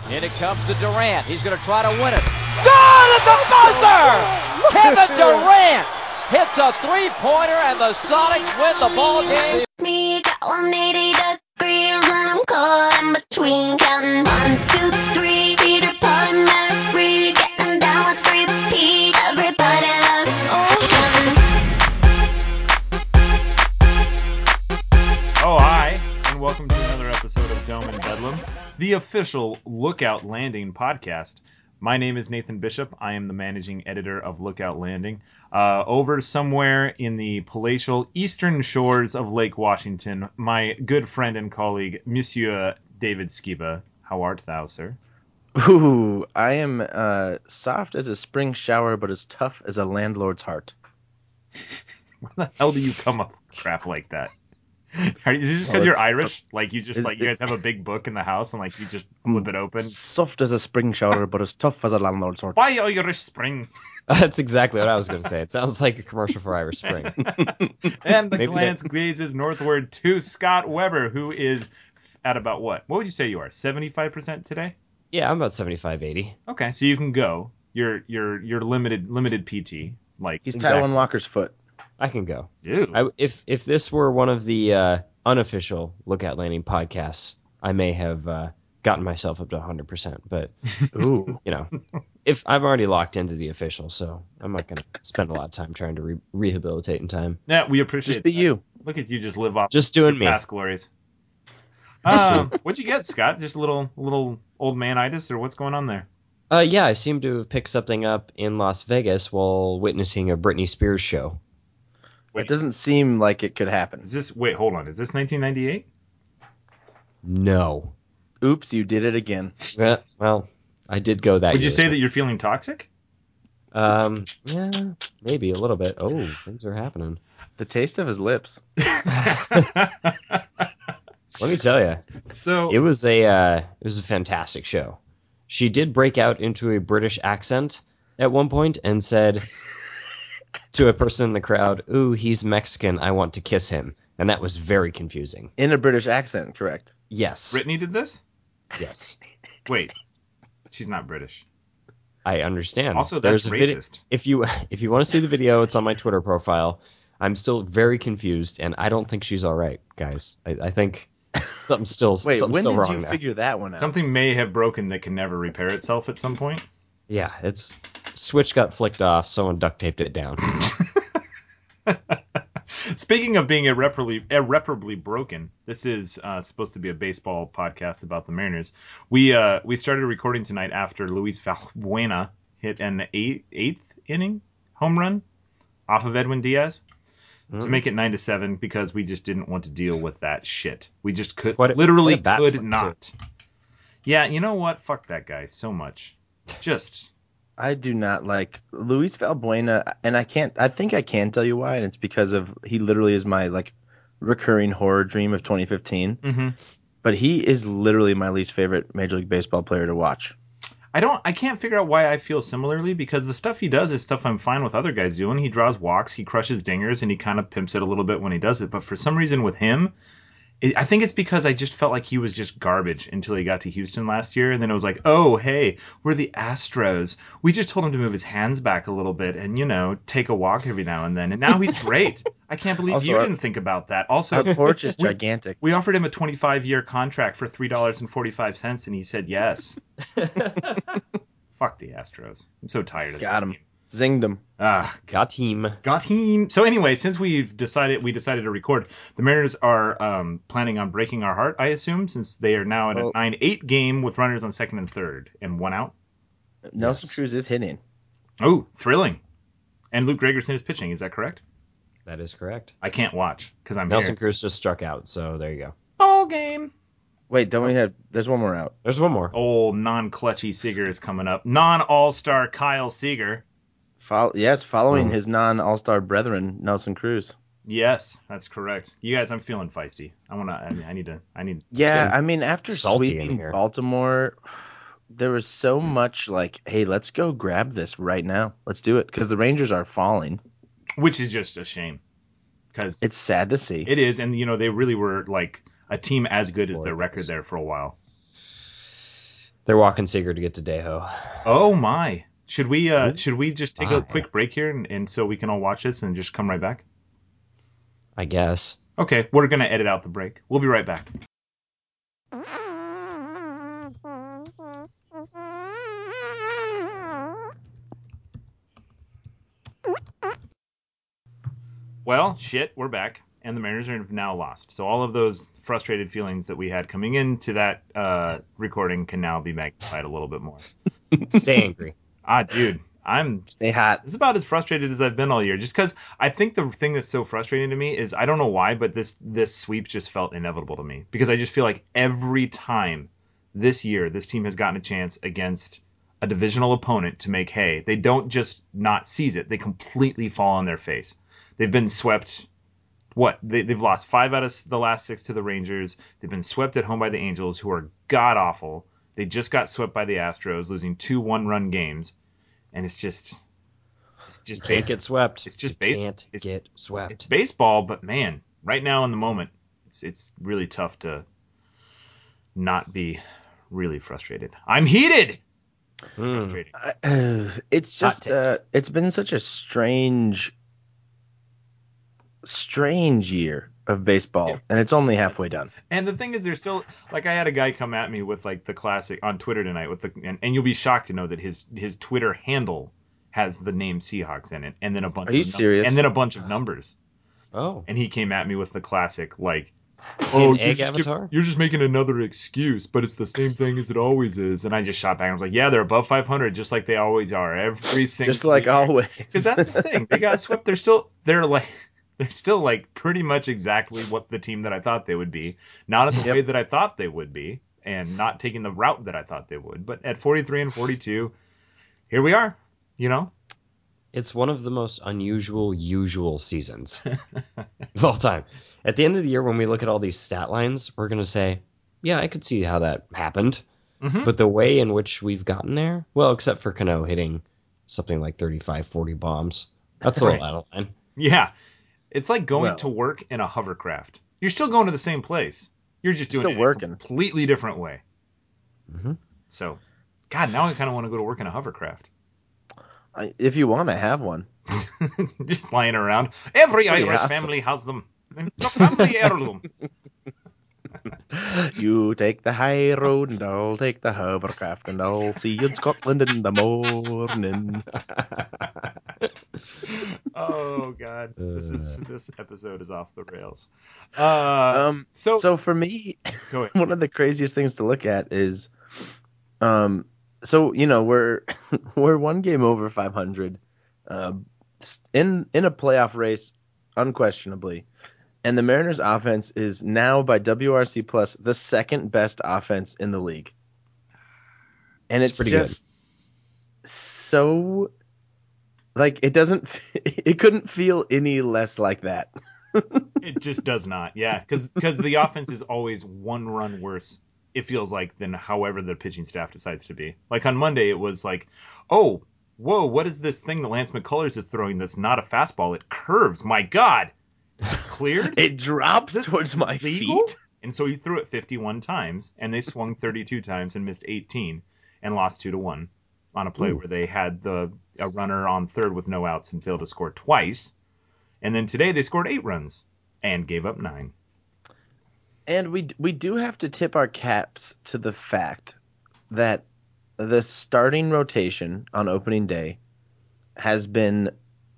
In it comes to Durant. He's going to try to win it. Good at the buzzer! Kevin Durant hits a three-pointer, and the Sonics win the ball game. Me got 180 degrees, and I'm caught in between, counting 1, 2, 3. Peter Pan, Mary, getting down with 3P. Everybody loves Oh, hi, and welcome to another episode of Dome and Bedlam, the official Lookout Landing podcast. My name is Nathan Bishop. I am the managing editor of Lookout Landing. Over somewhere in the palatial eastern shores of Lake Washington, my good friend and colleague, Monsieur David Skiba. How art thou, sir? Ooh, I am soft as a spring shower, but as tough as a landlord's heart. Where the hell do you come up with crap like that? Is it just because you're Irish? Like you just you guys have a big book in the house and like you just flip it open? Soft as a spring shower, but as tough as a landlord's heart. Why Irish Spring? That's exactly what I was going to say. It sounds like a commercial for Irish Spring. And the glance gazes northward to Scott Weber, who is at about what? What would you say you are? 75% today? Yeah, I'm about 75, 80. Okay, so you can go. You're limited PT. Like He's Exactly. Taiwan Walker's foot. I can go. Ew. If this were one of the unofficial Lookout Landing podcasts, I may have gotten myself up to 100%. But, Ooh. you know, if I've already locked into the official, so I'm not going to spend a lot of time trying to rehabilitate in time. Yeah, we appreciate Just be that. you. Look at you just live off Just doing your me. past glories. What'd you get, Scott? Just a little old man-itis, or what's going on there? Yeah, I seem to have picked something up in Las Vegas while witnessing a Britney Spears show. It doesn't seem like it could happen. Wait, hold on. Is this 1998? No. Oops, you did it again. Well, I did go that Would you year, say so- that you're feeling toxic? Yeah, maybe a little bit. Oh, things are happening. The taste of his lips. Let me tell you, So it was a fantastic show. She did break out into a British accent at one point and said to a person in the crowd, "Ooh, he's Mexican. I want to kiss him." And that was very confusing. In a British accent, correct. Yes. Brittany did this? Yes. Wait, she's not British. I understand. Also, that's There's a video- racist. If you want to see the video, it's on my Twitter profile. I'm still very confused, and I don't think she's all right, guys. I think something's still Wait, something's when still did wrong you there. figure that one out? Something may have broken that can never repair itself at some point. Yeah, it's switch got flicked off. Someone duct taped it down. Speaking of being irreparably broken, this is supposed to be a baseball podcast about the Mariners. We started recording tonight after Luis Valbuena hit an eighth inning home run off of Edwin Diaz to make it 9-7 because we just didn't want to deal with that shit. We just could What a bat could flip, not. Yeah, you know what? Fuck that guy so much. Just I do not like Luis Valbuena, and I think I can tell you why, and it's because of he literally is my recurring horror dream of 2015. mm-hmm. But he is literally my least favorite Major League Baseball player to watch. I can't figure out why I feel similarly because the stuff he does is stuff I'm fine with other guys doing. He draws walks, he crushes dingers, and he kind of pimps it a little bit when he does it. But for some reason with him, I think it's because I just felt like he was just garbage until he got to Houston last year. And then it was like, oh, hey, we're the Astros. We just told him to move his hands back a little bit and, take a walk every now and then. And now he's great. I can't believe Also, you didn't think about that. Also, Our porch is gigantic. we offered him a 25-year contract for $3.45, and he said yes. Fuck the Astros. I'm so tired of Got that him. team. Zinged him. Got him. Got him. So anyway, since we decided to record, the Mariners are planning on breaking our heart, I assume, since they are now at a 9-8 game with runners on second and third and one out. Nelson Cruz is hitting. Oh, thrilling. And Luke Gregerson is pitching. Is that correct? That is correct. I can't watch because I'm Nelson here. Cruz just struck out, so there you go. Ball game. Wait, don't we have? There's one more out. There's one more. Old non-clutchy Seager is coming up. Non-all-star Kyle Seager. Following his non-All-Star brethren, Nelson Cruz. Yes, that's correct. You guys, I'm feeling feisty. I need. Yeah, I mean, after salty in sweeping here. Baltimore, there was so much hey, let's go grab this right now. Let's do it because the Rangers are falling. Which is just a shame. Because It's sad to see. it is, and they really were like a team as good as their record there for a while. They're walking Seager to get to Deho. Oh my! Should we just take a quick break here and so we can all watch this and just come right back? I guess. Okay, we're gonna edit out the break. We'll be right back. Well, shit, we're back, and the Mariners are now lost. So all of those frustrated feelings that we had coming into that recording can now be magnified a little bit more. Stay angry. Dude, Stay hot. This is about as frustrated as I've been all year. Just because I think the thing that's so frustrating to me is I don't know why, but this sweep just felt inevitable to me. Because I just feel like every time this year this team has gotten a chance against a divisional opponent to make hay, they don't just not seize it. They completely fall on their face. They've been swept. They've lost 5 out of the last 6 to the Rangers. They've been swept at home by the Angels, who are god-awful. They just got swept by the Astros, losing 2 one-run games. And it's just Can't get swept. It's just get swept. It's baseball, but man, right now in the moment, it's really tough to not be really frustrated. I'm heated. Frustrated. It's just it's been such a strange year of baseball, and it's only halfway done. And the thing is, there's still, like, I had a guy come at me with like the classic on Twitter tonight with and you'll be shocked to know that his Twitter handle has the name Seahawks in it, and then a bunch. Are you serious? And then a bunch of numbers. Oh. And he came at me with the classic like, an egg avatar? You're just making another excuse, but it's the same thing as it always is. And I just shot back and I was like, yeah, they're above 500, just like they always are, every single. Just like year. Always. Because that's the thing. They got swept. They're still like pretty much exactly what the team that I thought they would be. Not in the way that I thought they would be, and not taking the route that I thought they would. But at 43 and 42, here we are. You know? It's one of the most usual seasons of all time. At the end of the year, when we look at all these stat lines, we're going to say, yeah, I could see how that happened. Mm-hmm. But the way in which we've gotten there, well, except for Cano hitting something like 35, 40 bombs, that's a little out of line. Yeah. It's like going to work in a hovercraft. You're still going to the same place. You're just doing it working. In a completely different way. Mm-hmm. So, God, now I kind of want to go to work in a hovercraft. If you want to have one. Just lying around. Every Irish family has them. It's a family heirloom. You take the high road and I'll take the hovercraft and I'll see you in Scotland in the morning. Oh God, this episode is off the rails. So for me, one of the craziest things to look at is, so you know we're one game over 500, in a playoff race, unquestionably. And the Mariners' offense is now, by WRC Plus, the second best offense in the league. And it's just good. So, like, it couldn't feel any less like that. It just does not, yeah. Because the offense is always one run worse, it feels like, than however the pitching staff decides to be. Like, on Monday, it was like, oh, whoa, what is this thing that Lance McCullers is throwing that's not a fastball? It curves, my God. It's cleared. It drops towards my feet. And so he threw it 51 times, and they swung 32 times and missed 18 and lost 2-1 on a play where they had a runner on third with no outs and failed to score twice. And then today they scored 8 runs and gave up 9. And we do have to tip our caps to the fact that the starting rotation on opening day has been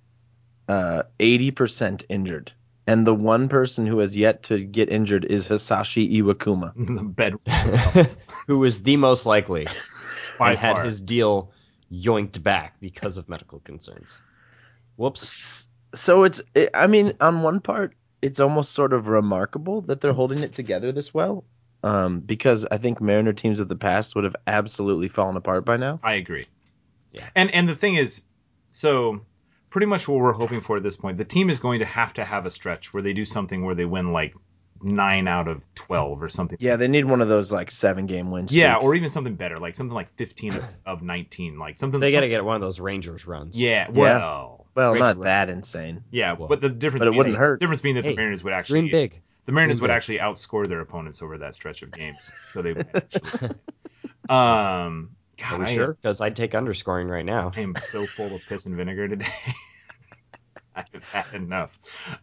80% injured. And the one person who has yet to get injured is Hisashi Iwakuma. The bed. Who is the most likely By and had far. his deal yoinked back because of medical concerns. Whoops. So I mean, on one part, it's almost sort of remarkable that they're holding it together this well. Because I think Mariner teams of the past would have absolutely fallen apart by now. I agree. Yeah. And the thing is, so pretty much what we're hoping for at this point, the team is going to have a stretch where they do something where they win like 9 out of 12 or something. Yeah, they need one of those like 7-game wins. Yeah, or even something better, like something like 15 of 19, like something. They got to get one of those Rangers runs. Yeah, well, not that insane. Yeah, but the difference. But it wouldn't hurt. The difference being that the Mariners would actually dream big. The Mariners would actually outscore their opponents over that stretch of games, so they would actually. Are we sure? Because I'd take underscoring right now. I am so full of piss and vinegar today. I've had enough.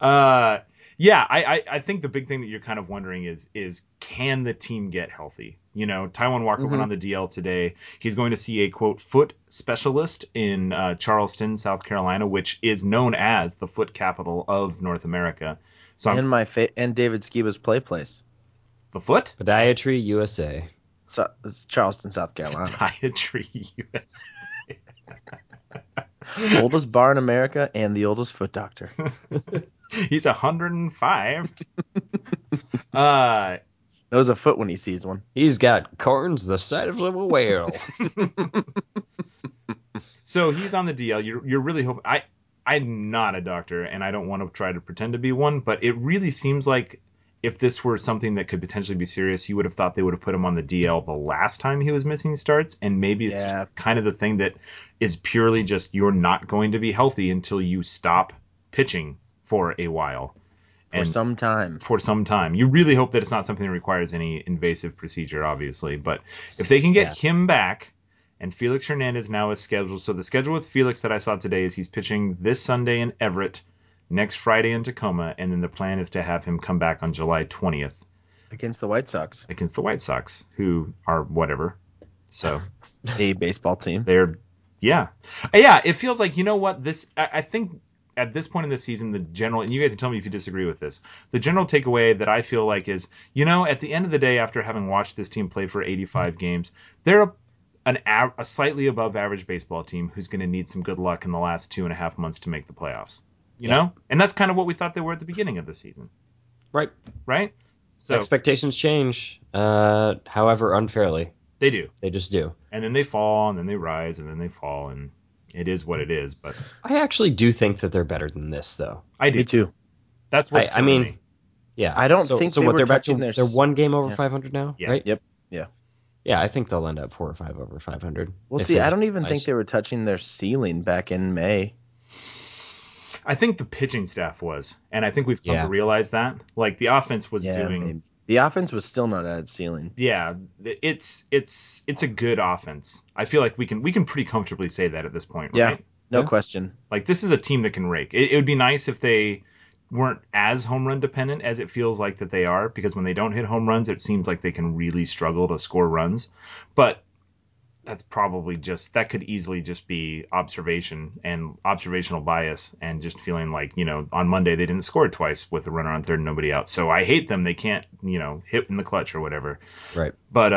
I think the big thing that you're kind of wondering is can the team get healthy? Taijuan Walker went on the DL today. He's going to see a, quote, foot specialist in Charleston, South Carolina, which is known as the foot capital of North America. So and David Skiba's play place. The foot? Podiatry USA. So, it's Charleston, South Carolina. Podiatry USA. Oldest bar in America and the oldest foot doctor. He's 105. Knows a foot when he sees one. He's got corns the size of a whale. So he's on the DL. You're really hoping. I'm not a doctor, and I don't want to try to pretend to be one, but it really seems like if this were something that could potentially be serious, you would have thought they would have put him on the DL the last time he was missing starts, and maybe it's just kind of the thing that is purely just you're not going to be healthy until you stop pitching for a while. For some time. You really hope that it's not something that requires any invasive procedure, obviously, but if they can get him back, and Felix Hernandez now is scheduled. So the schedule with Felix that I saw today is he's pitching this Sunday in Everett, next Friday in Tacoma, and then the plan is to have him come back on July 20th. Against the White Sox. Who are whatever. So a baseball team. It feels like, I think at this point in the season, the general, and you guys can tell me if you disagree with this, the general takeaway that I feel like is, at the end of the day, after having watched this team play for 85 games, they're a slightly above average baseball team who's going to need some good luck in the last 2.5 months to make the playoffs. You know? And that's kind of what we thought they were at the beginning of the season. Right. So expectations change, however unfairly. They do. They just do. And then they fall, and then they rise, and then they fall, and it is what it is. But I actually do think that they're better than this, though. I do. Me too. That's what's killing me. Yeah. I don't think so. What they're back to? They're one game over 500 now, right? Yep. Yeah. Yeah, I think they'll end up 4 or 5 over 500. Well, see, I don't even think they were touching their ceiling back in May. I think the pitching staff was, and I think we've come to realize that. Like the offense was doing. Maybe. The offense was still not at its ceiling. Yeah, it's a good offense. I feel like we can pretty comfortably say that at this point, right? Yeah, no question. Like this is a team that can rake. It would be nice if they weren't as home run dependent as it feels like that they are, because when they don't hit home runs, it seems like they can really struggle to score runs. But that's probably that could easily just be observation and observational bias and just feeling like, on Monday they didn't score twice with a runner on third and nobody out. So I hate them. They can't, hit in the clutch or whatever. Right. But,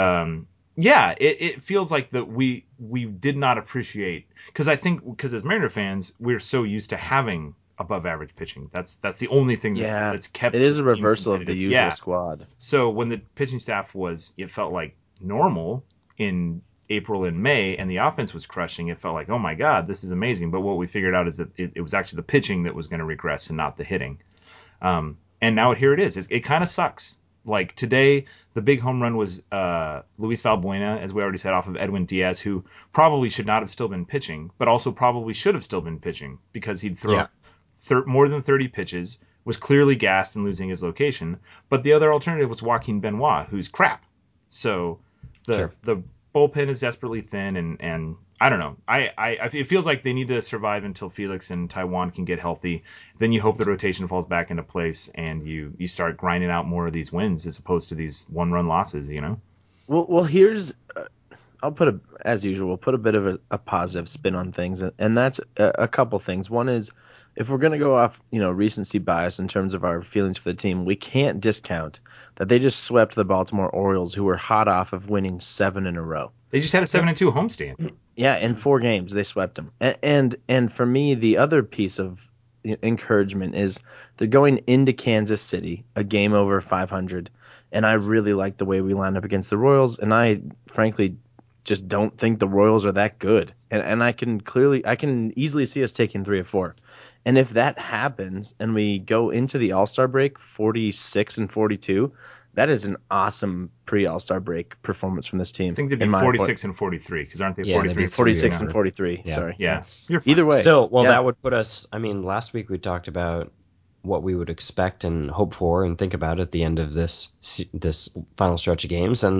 it feels like that we did not appreciate, because as Mariner fans, we're so used to having above average pitching. That's the only thing that's kept. It is a reversal of the usual squad. So when the pitching staff it felt like normal in April and May, and the offense was crushing, it felt like, oh my God, this is amazing. But what we figured out is that it was actually the pitching that was going to regress and not the hitting. And now here it is. It kind of sucks. Like today, the big home run was Luis Valbuena, as we already said, off of Edwin Diaz, who probably should not have still been pitching, but also probably should have still been pitching because he'd throw more than 30 pitches, was clearly gassed and losing his location. But the other alternative was Joaquin Benoit, who's crap. So the bullpen is desperately thin, and I don't know. It feels like they need to survive until Felix and Taijuan can get healthy. Then you hope the rotation falls back into place, and you start grinding out more of these wins as opposed to these one-run losses. Well, here's I'll put a bit of a positive spin on things, and that's a couple things. One is, if we're going to go off, recency bias in terms of our feelings for the team, we can't discount that they just swept the Baltimore Orioles, who were hot off of winning 7 in a row. They just had a 7-2 homestand. Yeah, in 4 games they swept them. And for me, the other piece of encouragement is they're going into Kansas City, a game over 500, and I really like the way we line up against the Royals, and I frankly just don't think the Royals are that good. And I can easily see us taking 3 or 4. And if that happens and we go into the All-Star break 46-42, that is an awesome pre-All-Star break performance from this team. I think they'd be 46-43, because aren't they 43? 46-43. Yeah. Sorry. Yeah. Either way. Still, that would put us, last week we talked about what we would expect and hope for and think about at the end of this final stretch of games, and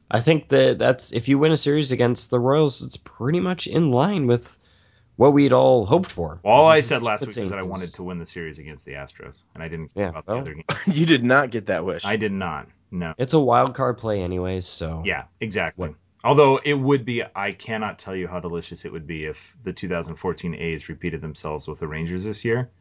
I think that's if you win a series against the Royals, it's pretty much in line with what we'd all hoped for. All I said last week was that I wanted to win the series against the Astros, and I didn't care about the other games. You did not get that wish. I did not. No. It's a wild card play anyways, so. Yeah, exactly. Although it would be, I cannot tell you how delicious it would be if the 2014 A's repeated themselves with the Rangers this year.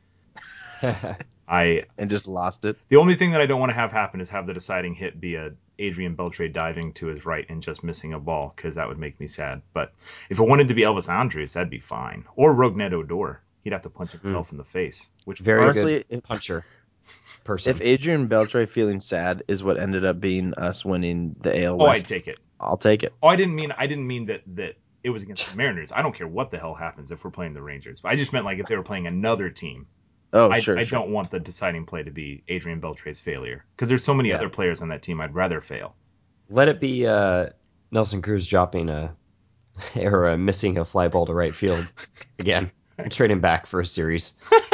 And just lost it. The only thing that I don't want to have happen is have the deciding hit be a Adrian Beltre diving to his right and just missing a ball, because that would make me sad. But if it wanted to be Elvis Andrus, that'd be fine. Or Rougned Odor. He'd have to punch himself in the face. Which very honestly, good puncher person. If Adrian Beltre feeling sad is what ended up being us winning the AL West, I'd take it. I'll take it. I didn't mean that it was against the Mariners. I don't care what the hell happens if we're playing the Rangers. But I just meant like if they were playing another team. I don't want the deciding play to be Adrian Beltre's failure, because there's so many other players on that team I'd rather fail. Let it be Nelson Cruz dropping or missing a fly ball to right field again. Trade him back for a series.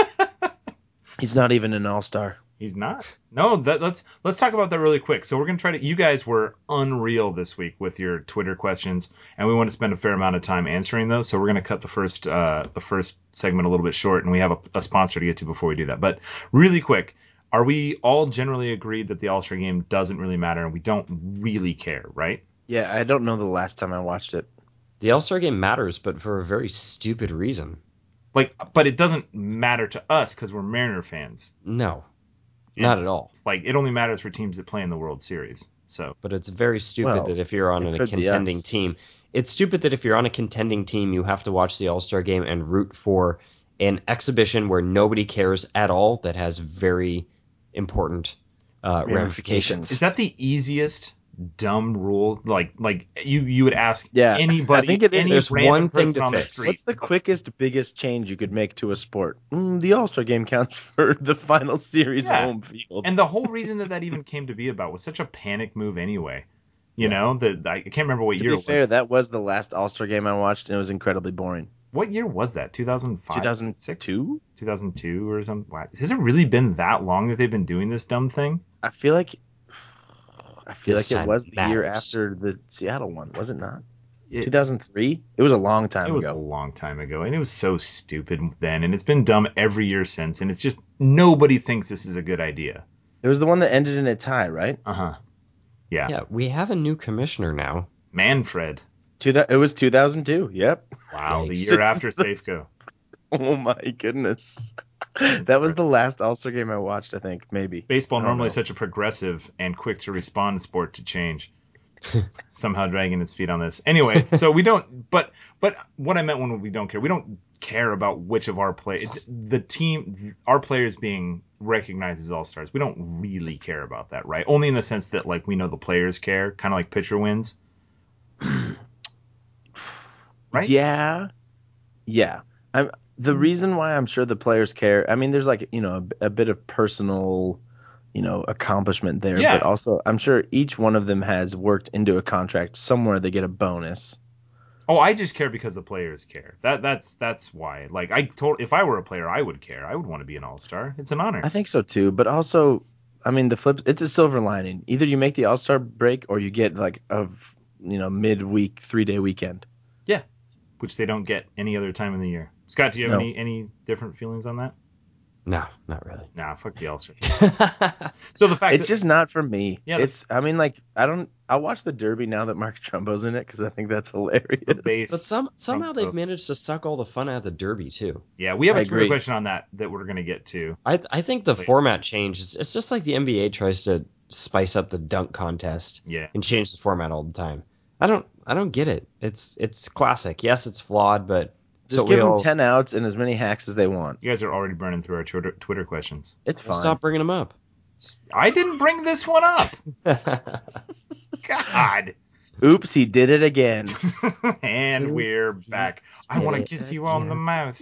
He's not even an all-star. He's not. No, let's talk about that really quick. So we're going to try to... You guys were unreal this week with your Twitter questions, and we want to spend a fair amount of time answering those. So we're going to cut the first segment a little bit short, and we have a sponsor to get to before we do that. But really quick, are we all generally agreed that the All-Star Game doesn't really matter and we don't really care, right? Yeah, I don't know the last time I watched it. The All-Star Game matters, but for a very stupid reason. But it doesn't matter to us because we're Mariner fans. No. Not at all. Like, it only matters for teams that play in the World Series. So, but it's very stupid that if you're on a contending team, it's stupid that if you're on a contending team, you have to watch the All-Star Game and root for an exhibition where nobody cares at all that has very important ramifications. Is that the easiest dumb rule? Like you would ask anybody. I think it is. There's one thing to fix. What's the quickest, biggest change you could make to a sport? The All-Star Game counts for the final series home field. And the whole reason that even came to be about was such a panic move anyway. You know, I can't remember what year it was. To be fair, that was the last All-Star Game I watched, and it was incredibly boring. What year was that? 2005? 2002? 2002 or something? Wow. Has it really been that long that they've been doing this dumb thing? I feel like it was the year after the Seattle one, was it not? 2003? It was a long time ago. It was a long time ago, and it was so stupid then, and it's been dumb every year since, and it's just nobody thinks this is a good idea. It was the one that ended in a tie, right? Uh-huh. Yeah. Yeah, we have a new commissioner now. Manfred. It was 2002, yep. Wow, the year after Safeco. Oh my goodness. That was the last All-Star Game I watched, I think, maybe. Baseball normally such a progressive and quick to respond sport to change. Somehow dragging its feet on this. Anyway, so we don't, but what I meant when we don't care about which of our players, it's the team, our players being recognized as all-stars. We don't really care about that, right? Only in the sense that, like, we know the players care, kind of like pitcher wins. Right? Yeah. The reason why I'm sure the players care, I mean, there's like, a bit of personal, accomplishment there. Yeah. But also, I'm sure each one of them has worked into a contract somewhere they get a bonus. Oh, I just care because the players care. That's why. Like, if I were a player, I would care. I would want to be an all-star. It's an honor. I think so too. But also, I mean, it's a silver lining. Either you make the all-star break or you get like midweek 3-day weekend. Yeah, which they don't get any other time in the year. Scott, do you have any different feelings on that? No, not really. Nah, fuck the All-Star. So the fact it's just not for me. Yeah, I'll watch the Derby now that Mark Trumbo's in it because I think that's hilarious. But somehow they've managed to suck all the fun out of the Derby too. Yeah, we have a Twitter question on that we're going to get to. I think the format change it's just like the NBA tries to spice up the dunk contest and change the format all the time. I don't get it. It's classic. Yes, it's flawed, but just give them 10 outs and as many hacks as they want. You guys are already burning through our Twitter questions. It's fine. Stop bringing them up. I didn't bring this one up. God. Oops, he did it again. And we're back. I want to kiss you on the mouth.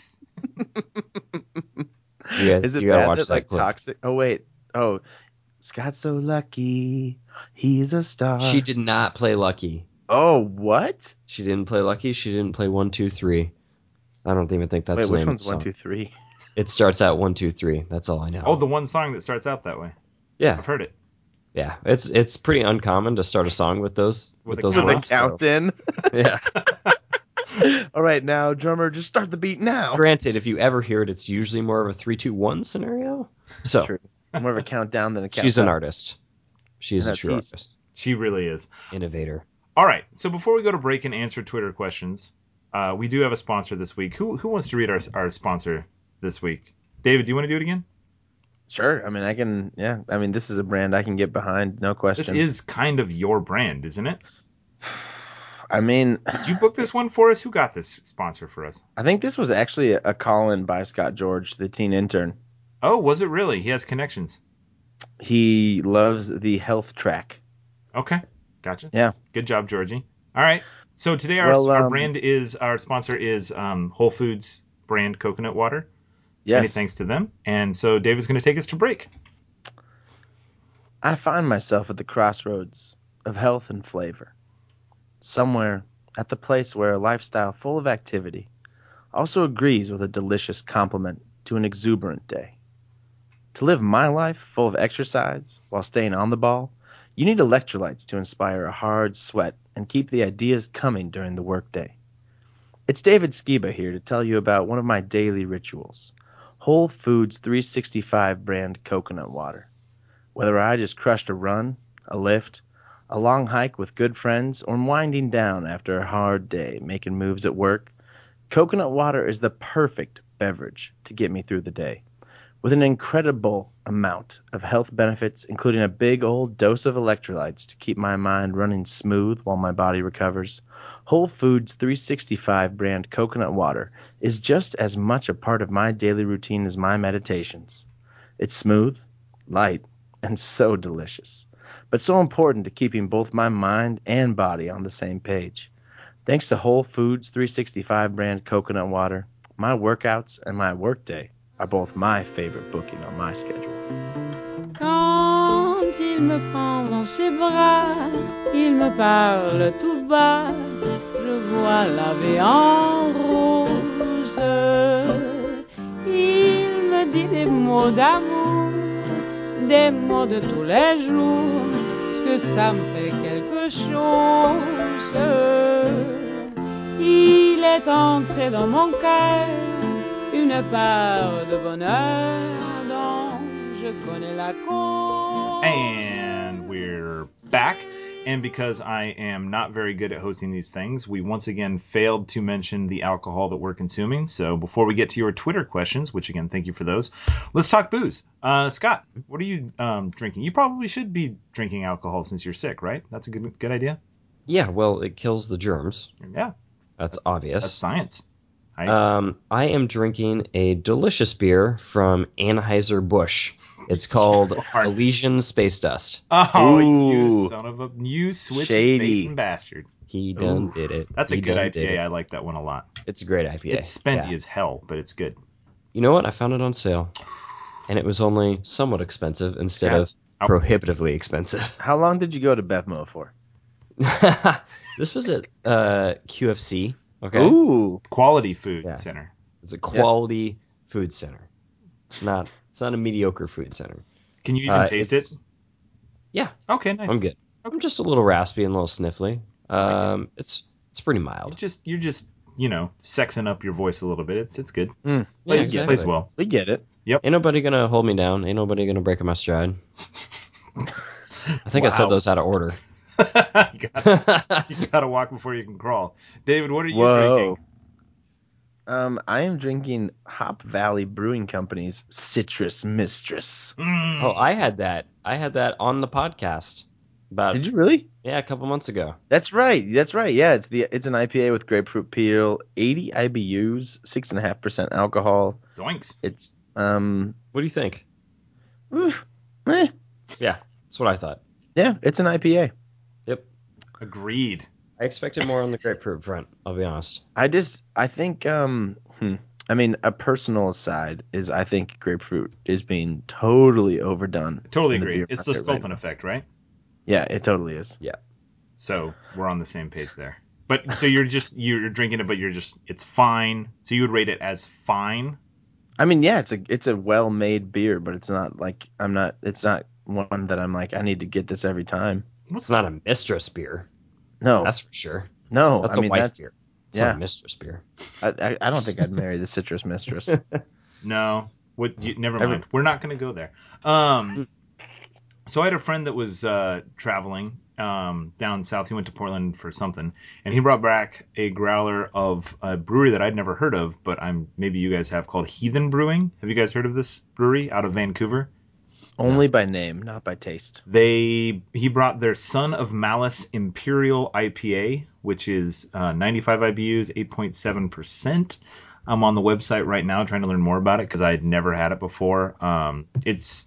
You gotta watch that clip. Toxic? Oh, wait. Oh, Scott's so lucky. He's a star. She did not play Lucky. Oh, what? She didn't play Lucky. She didn't play 1, 2, 3. I don't even think that's the name. Which one's 1, 2, 3? It starts out 1, 2, 3. That's all I know. Oh, the one song that starts out that way. Yeah, I've heard it. Yeah, it's pretty uncommon to start a song with those words. Count in. Yeah. All right, now drummer, just start the beat now. Granted, if you ever hear it, it's usually more of a 3-2-1 scenario. So true. More of a countdown than a countdown. She's an artist. She is a true artist. She really is. Innovator. All right. So before we go to break and answer Twitter questions, we do have a sponsor this week. Who wants to read our sponsor this week? David, do you want to do it again? Sure. I mean, I can. Yeah. I mean, this is a brand I can get behind. No question. This is kind of your brand, isn't it? I mean, did you book this one for us? Who got this sponsor for us? I think this was actually a call-in by Scott George, the teen intern. Oh, was it really? He has connections. He loves the health track. Okay. Gotcha. Yeah. Good job, Georgie. All right. So today our brand is, our sponsor is Whole Foods brand coconut water. Yes. Many thanks to them. And so David's going to take us to break. I find myself at the crossroads of health and flavor. Somewhere at the place where a lifestyle full of activity also agrees with a delicious complement to an exuberant day. To live my life full of exercise while staying on the ball, you need electrolytes to inspire a hard sweat and keep the ideas coming during the workday. It's David Skiba here to tell you about one of my daily rituals, Whole Foods 365 brand coconut water. Whether I just crushed a run, a lift, a long hike with good friends, or winding down after a hard day making moves at work, coconut water is the perfect beverage to get me through the day. With an incredible amount of health benefits, including a big old dose of electrolytes to keep my mind running smooth while my body recovers, Whole Foods 365 brand coconut water is just as much a part of my daily routine as my meditations. It's smooth, light, and so delicious, but so important to keeping both my mind and body on the same page. Thanks to Whole Foods 365 brand coconut water, my workouts and my workday are both my favorite booking on my schedule. Quand il me prend dans ses bras, il me parle tout bas, je vois la vie en rose. Il me dit des mots d'amour, des mots de tous les jours, ce que ça me fait quelque chose. Il est entré dans mon cœur une part de bonheur dont je connais la cause. And we're back. And because I am not very good at hosting these things, we once again failed to mention the alcohol that we're consuming. So before we get to your Twitter questions, which again, thank you for those, let's talk booze. Scott, what are you drinking? You probably should be drinking alcohol since you're sick, right? That's a good idea? Yeah, well, it kills the germs. Yeah. That's obvious. That's science. I am drinking a delicious beer from Anheuser-Busch. It's called Elysian Space Dust. Oh, you son of you switch-baiting bastard. He done did it. That's a good IPA. I like that one a lot. It's a great IPA. It's spendy as hell, but it's good. You know what? I found it on sale. And it was only somewhat expensive instead of prohibitively expensive. How long did you go to Bevmo for? This was at QFC. Okay. Ooh, quality food center. It's a quality food center. It's not a mediocre food center. Can you even taste it? Yeah. Okay, nice. I'm good. I'm just a little raspy and a little sniffly. It's pretty mild. You're just sexing up your voice a little bit. It's good. Yeah, exactly. Plays well. We get it. Yep. Ain't nobody gonna hold me down. Ain't nobody gonna break my stride. I think I said those out of order. You gotta walk before you can crawl. David, what are you drinking? I am drinking Hop Valley Brewing Company's Citrus Mistress. Oh, I had that on the podcast. Did you really? Yeah, a couple months ago. That's right. Yeah, it's an IPA with grapefruit peel, 80 IBUs, 6.5% alcohol. Zoinks. It's What do you think? Yeah, that's what I thought. Yeah, it's an IPA. Yep. Agreed. I expected more on the grapefruit front, I'll be honest. I think a personal aside is I think grapefruit is being totally overdone. Totally agree. It's the Sculpin effect, right? Yeah, it totally is. Yeah. So we're on the same page there. But so you're drinking it, but it's fine. So you would rate it as fine? I mean, yeah, it's a well-made beer, but it's not one that I'm like, I need to get this every time. It's not a mistress beer. No, that's for sure. No, that's a wife beer. It's not a mistress beer. I don't think I'd marry the citrus mistress. No, never mind. We're not going to go there. So I had a friend that was traveling down south. He went to Portland for something, and he brought back a growler of a brewery that I'd never heard of, but maybe you guys have, called Heathen Brewing. Have you guys heard of this brewery out of Vancouver? Only by name, not by taste. He brought their Son of Malice Imperial IPA, which is 95 IBUs, 8.7%. I'm on the website right now trying to learn more about it because I had never had it before. It's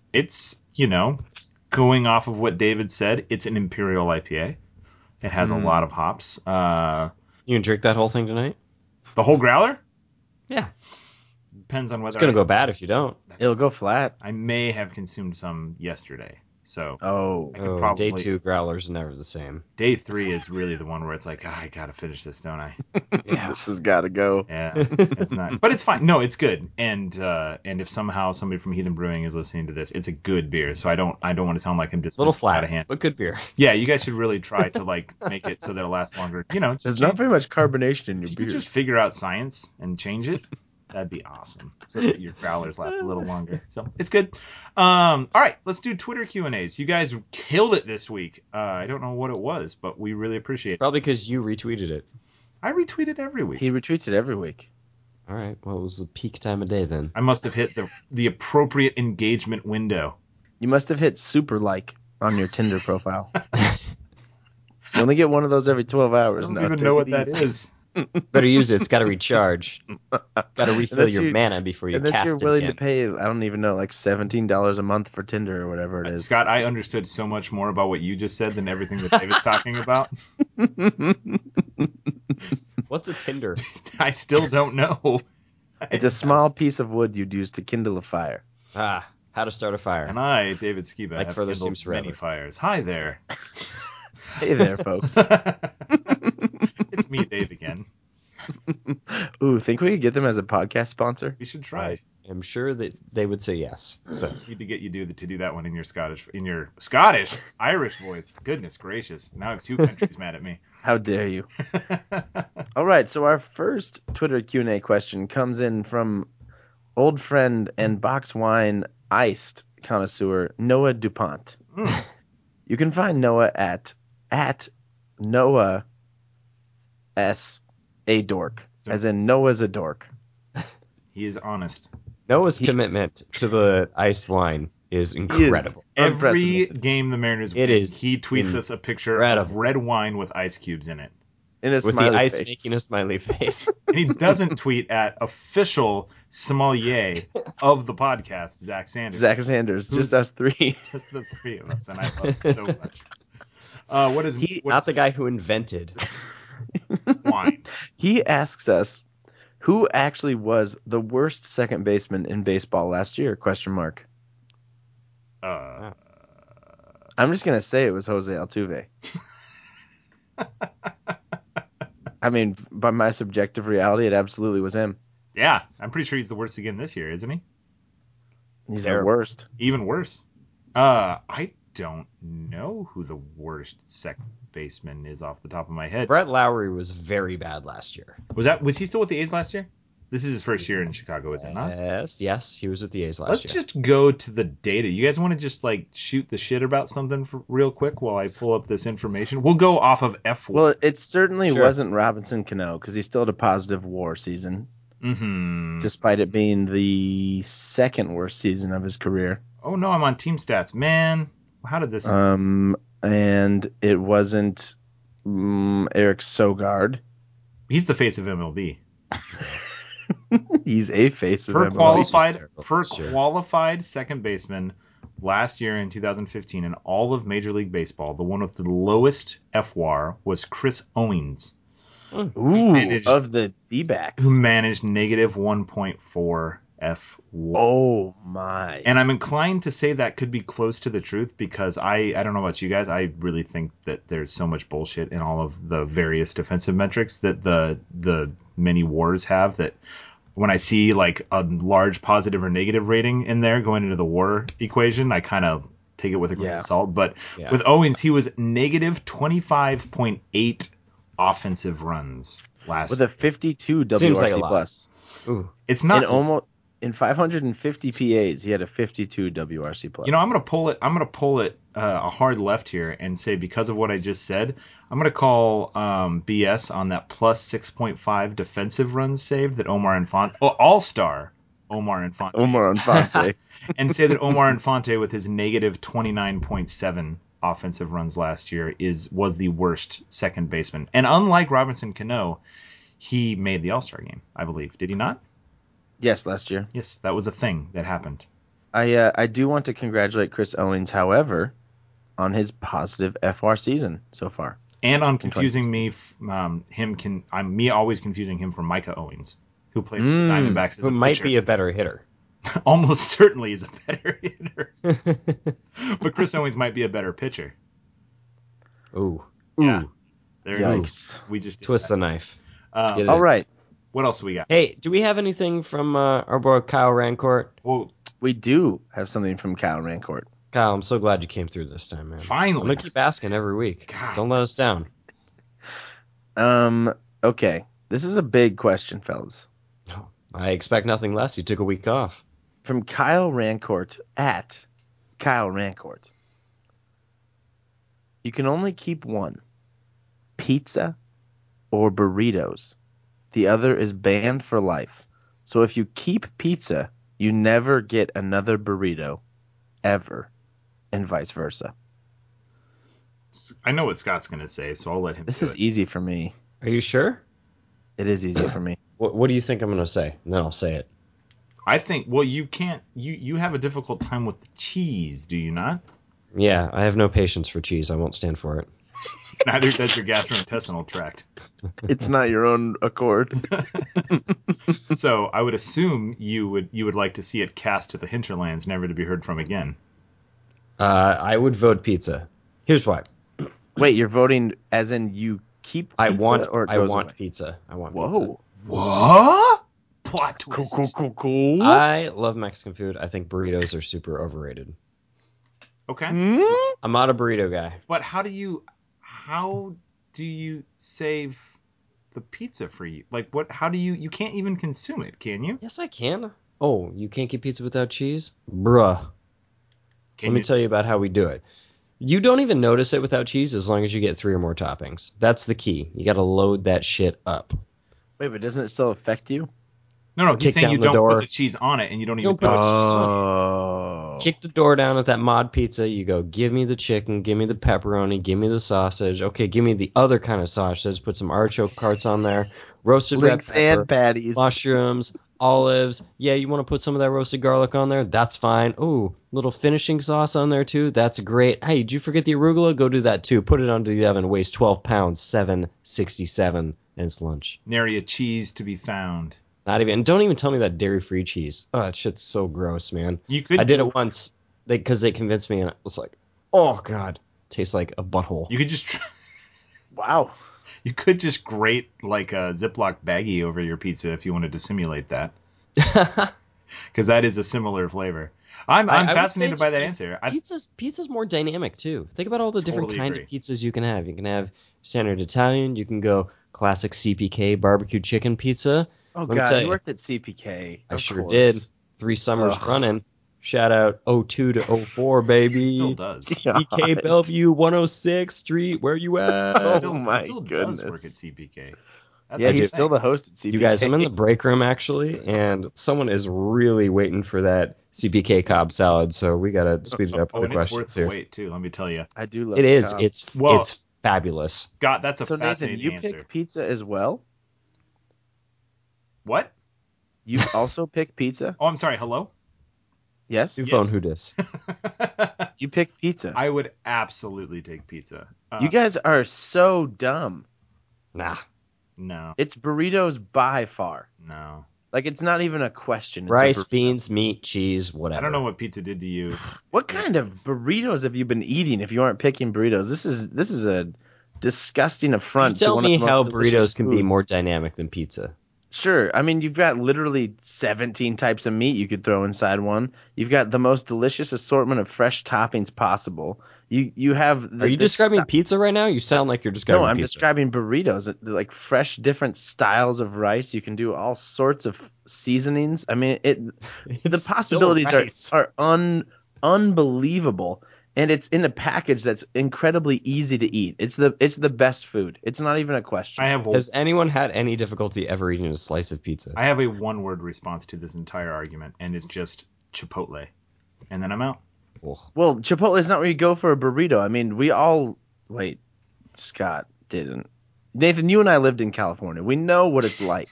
going off of what David said, it's an Imperial IPA. It has a lot of hops. You can drink that whole thing tonight? The whole growler? Yeah. Depends on whether it's going to go bad if you don't. It'll go flat. I may have consumed some yesterday. So day 2 growlers are never the same. Day 3 is really the one where it's like, I gotta finish this, don't I? Yeah, this has got to go. Yeah, it's not, but it's fine. No, it's good. And if somehow somebody from Heathen Brewing is listening to this, it's a good beer. So I don't want to sound like I'm just a little flat, out of hand, but good beer. Yeah, you guys should really try to make it so that it'll last longer. There's not very much carbonation in your beer. Just figure out science and change it. That'd be awesome, so that your growlers last a little longer. So it's good. All right, let's do Twitter Q&As. You guys killed it this week. I don't know what it was, but we really appreciate it. Probably because you retweeted it. I retweet it every week. He retweets it every week. All right, well, it was the peak time of day then. I must have hit the appropriate engagement window. You must have hit super like on your Tinder profile. You only get one of those every 12 hours. I don't even know what that is. Better use it. It's got to recharge. Got to refill your mana before you cast it. Unless you're willing to pay, I don't even know, like $17 a month for Tinder or whatever it is. Scott, I understood so much more about what you just said than everything that David's talking about. What's a Tinder? I still don't know. It's a small piece of wood you'd use to kindle a fire. Ah, how to start a fire. And I, David Skiba, like have Further kindled Seems many fires. Hi there. Hey there, folks. It's me, Dave, again. Ooh, think we could get them as a podcast sponsor? We should try. I'm sure that they would say yes. So need to get you to do that one in your Irish voice. Goodness gracious! Now I have 2 countries mad at me. How dare you? All right, so our first Twitter Q&A question comes in from old friend and box wine iced connoisseur Noah DuPont. You can find Noah at Noah S. A dork, as in Noah's a dork. He is honest. Noah's commitment to the iced wine is incredible. Every game the Mariners win, he tweets us a picture of red wine with ice cubes in it. With the ice making a smiley face. And he doesn't tweet at official sommelier of the podcast, Zach Sanders. Zach Sanders, just us 3. Just the 3 of us, and I love it so much. What is he? Not the guy who invented wine. He asks us, who actually was the worst second baseman in baseball last year? ? I'm just gonna say it was Jose Altuve. I mean, by my subjective reality, it absolutely was him. Yeah, I'm pretty sure he's the worst again this year, isn't he? He's the worst. Even worse. I don't know who the worst second baseman is off the top of my head. Brett Lowry was very bad last year. Was he still with the A's last year? This is his first year in Chicago, is it not? Yes, he was with the A's last year. Let's just go to the data. You guys want to just shoot the shit about something real quick while I pull up this information? We'll go off of F4. Well, it certainly wasn't Robinson Cano because he still had a positive WAR season, despite it being the second worst season of his career. Oh no, I'm on team stats, man. How did this? And it wasn't Eric Sogard. He's the face of MLB. He's a face of MLB. Qualified second baseman last year in 2015 in all of Major League Baseball, the one with the lowest FWAR was Chris Owings. Of the D-backs. Who managed negative 1.4 FWAR. Oh, my. And I'm inclined to say that could be close to the truth because I don't know about you guys. I really think that there's so much bullshit in all of the various defensive metrics that the many wars have that when I see a large positive or negative rating in there going into the WAR equation, I kind of take it with a grain of salt. But with Owens, he was negative 25.8 offensive runs last with a 52 WRC plus. Ooh. It's not in 550 PAs, he had a 52 WRC plus. You know, I'm gonna pull it a hard left here and say, because of what I just said, I'm gonna call BS on that plus 6.5 defensive runs saved that Omar Infante, all-star Omar Infante, and say that Omar Infante with his negative 29.7 offensive runs last year was the worst second baseman. And unlike Robinson Cano, he made the All-Star game, I believe. Did he not? Yes, last year. Yes, that was a thing that happened. I do want to congratulate Chris Owens, however, on his positive FR season so far. And on confusing me, me always confusing him from Micah Owens, who played with the Diamondbacks as a pitcher. Who might be a better hitter. Almost certainly is a better hitter. But Chris Owens might be a better pitcher. Ooh. Yeah. There Yikes. it is. We just twist the knife. All right. What else we got? Hey, do we have anything from our boy Kyle Rancourt? Well, we do have something from Kyle Rancourt. Kyle, I'm so glad you came through this time, man. Finally. I'm going to keep asking every week. God. Don't let us down. Okay. This is a big question, fellas. I expect nothing less. You took a week off. From Kyle Rancourt at Kyle Rancourt. You can only keep one. Pizza or burritos. The other is banned for life. So if you keep pizza, you never get another burrito, ever, and vice versa. I know what Scott's going to say, so I'll let him This is easy for me. Are you sure? It is easy for me. What do you think I'm going to say? And then I'll say it. I think, well, you can't, you have a difficult time with the cheese, do you not? Yeah, I have no patience for cheese. I won't stand for it. Neither does your gastrointestinal tract. It's not your own accord. So I would assume you would like to see it cast to the hinterlands, never to be heard from again. I would vote pizza. Here's why. Wait, you're voting as in you keep pizza I want away? pizza. I want Whoa. pizza. What? Plot twist. Cool. I love Mexican food. I think burritos are super overrated. Okay. I'm not a burrito guy. But how do you save the pizza for you? Like, what? How do you can't even consume it, can you? Yes, I can. Oh, you can't get pizza without cheese? Bruh. Let me tell you about how we do it. You don't even notice it without cheese as long as you get 3 or more toppings. That's the key. You got to load that shit up. Wait, but doesn't it still affect you? No, he's saying you don't put the cheese on it, and you don't even put the cheese on it. Kick the door down at that mod pizza. You go, give me the chicken, give me the pepperoni, give me the sausage. Okay, give me the other kind of sausage. Put some artichoke hearts on there. Roasted red pepper, and patties. Mushrooms, olives. Yeah, you want to put some of that roasted garlic on there? That's fine. Ooh, little finishing sauce on there too. That's great. Hey, did you forget the arugula? Go do that too. Put it under the oven. Weighs 12 pounds, $7.67, and it's lunch. Nary a cheese to be found. Not even. And don't even tell me that dairy-free cheese. Oh, that shit's so gross, man. I did it once because they convinced me, and it was like, oh god, tastes like a butthole. You could just. Wow. You could just grate like a Ziploc baggie over your pizza if you wanted to simulate that. Because that is a similar flavor. I'm fascinated by that answer. Pizza's more dynamic too. Think about all the different kinds of pizzas you can have. You can have standard Italian. You can go classic CPK barbecue chicken pizza. Oh god, you worked at CPK. I sure did. 3 summers running. Shout out 02 to 04, baby. Still does. CPK Bellevue 106th Street. Where you at? Oh my still goodness. Does work at CPK. Yeah, he's still the host at CPK. You guys, I'm in the break room actually, and someone is really waiting for that CPK Cobb salad, so we gotta speed it up with the questions it's worth here. the wait too. Let me tell you, I do love it. Is Cobb. It's fabulous. Scott, that's a so fascinating Nathan, you answer. pick pizza as well? What? You also pick pizza? Oh, I'm sorry. Hello. Yes. New phone. Who dis? You pick pizza. I would absolutely take pizza. You guys are so dumb. Nah. No. It's burritos by far. No. Like, it's not even a question. It's rice, beans, meat, cheese, whatever. I don't know what pizza did to you. What kind of burritos have you been eating if you aren't picking burritos? This is a disgusting affront. You tell to one me of the how most delicious burritos can be foods. more dynamic than pizza. Sure. I mean, you've got literally 17 types of meat you could throw inside one. You've got the most delicious assortment of fresh toppings possible. You have. Are you describing pizza right now? You sound like you're describing No, I'm pizza. describing burritos, like fresh, different styles of rice. You can do all sorts of seasonings. I mean, the possibilities are unbelievable. And it's in a package that's incredibly easy to eat. It's the best food. It's not even a question. Has anyone had any difficulty ever eating a slice of pizza? I have a one-word response to this entire argument, and it's just Chipotle. And then I'm out. Well, Chipotle is not where you go for a burrito. I mean, wait, Scott didn't. Nathan, you and I lived in California. We know what it's like.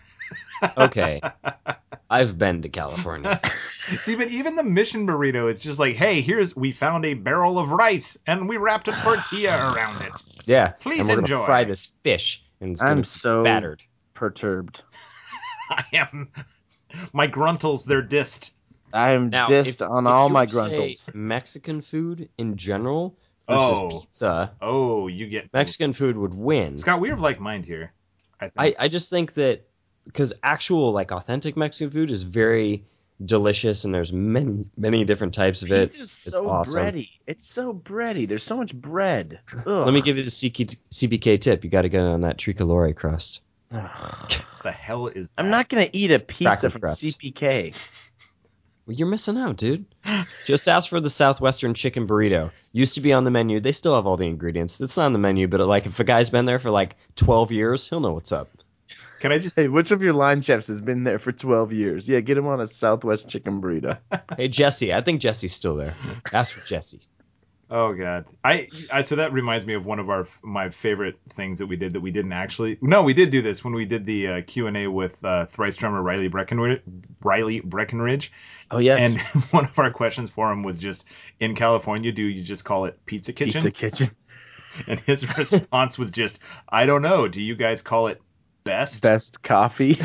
Okay. I've been to California. See, but even the Mission Burrito, it's just like, hey, we found a barrel of rice and we wrapped a tortilla around it. Yeah. Please and we're enjoy. Gonna fry this fish and it's I'm gonna so be battered. Perturbed. I am. My gruntles, they're dissed. I am dissed on all my gruntles. Say Mexican food in general versus pizza. Oh, you get Mexican food would win. Scott, we have like mind here. I just think that because actual like authentic Mexican food is very delicious and there's many different types of it. It's so awesome. Bready. It's so bready. There's so much bread. Ugh. Let me give you the CBK tip. You got to get on that tricolore crust. The hell is that? I'm not going to eat a pizza from CPK. Well, you're missing out, dude. Just ask for the Southwestern chicken burrito. Used to be on the menu. They still have all the ingredients. It's not on the menu, but like if a guy's been there for like 12 years, he'll know what's up. Can I just... Hey, which of your line chefs has been there for 12 years? Yeah, get him on a Southwest chicken burrito. Hey, Jesse. I think Jesse's still there. Ask for Jesse. Oh God! So that reminds me of one of my favorite things that we did that we didn't actually. No, we did do this when we did the Q&A with thrice drummer Riley Breckenridge. Oh yes. And one of our questions for him was just, in California, do you just call it Pizza Kitchen? Pizza Kitchen. And his response was just, I don't know. Do you guys call it Best? Best coffee.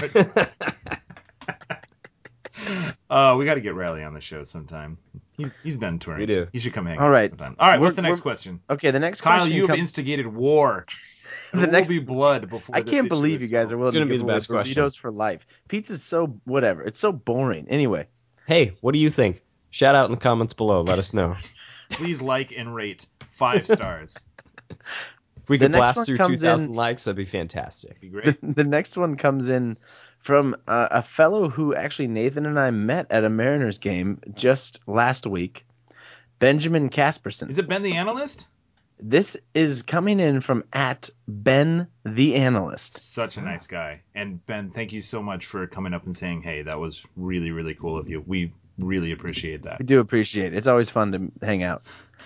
We got to get Riley on the show sometime. He's done touring. We do. He should come hang out sometime. All right, what's the next question? Okay, the next Kyle, question. you have instigated war. There will be blood before. I can't believe you guys are willing to give away burritos for life. Pizza's so whatever. It's so boring. Anyway. Hey, what do you think? Shout out in the comments below. Let us know. Please like and rate 5 stars. If we could blast through 2,000 likes, that'd be fantastic. Be great. The next one comes in from a fellow who actually Nathan and I met at a Mariners game just last week, Benjamin Casperson. Is it Ben the Analyst? This is coming in from @Ben the Analyst. Such a nice guy. And Ben, thank you so much for coming up and saying, hey, that was really, really cool of you. We really appreciate that. We do appreciate it. It's always fun to hang out.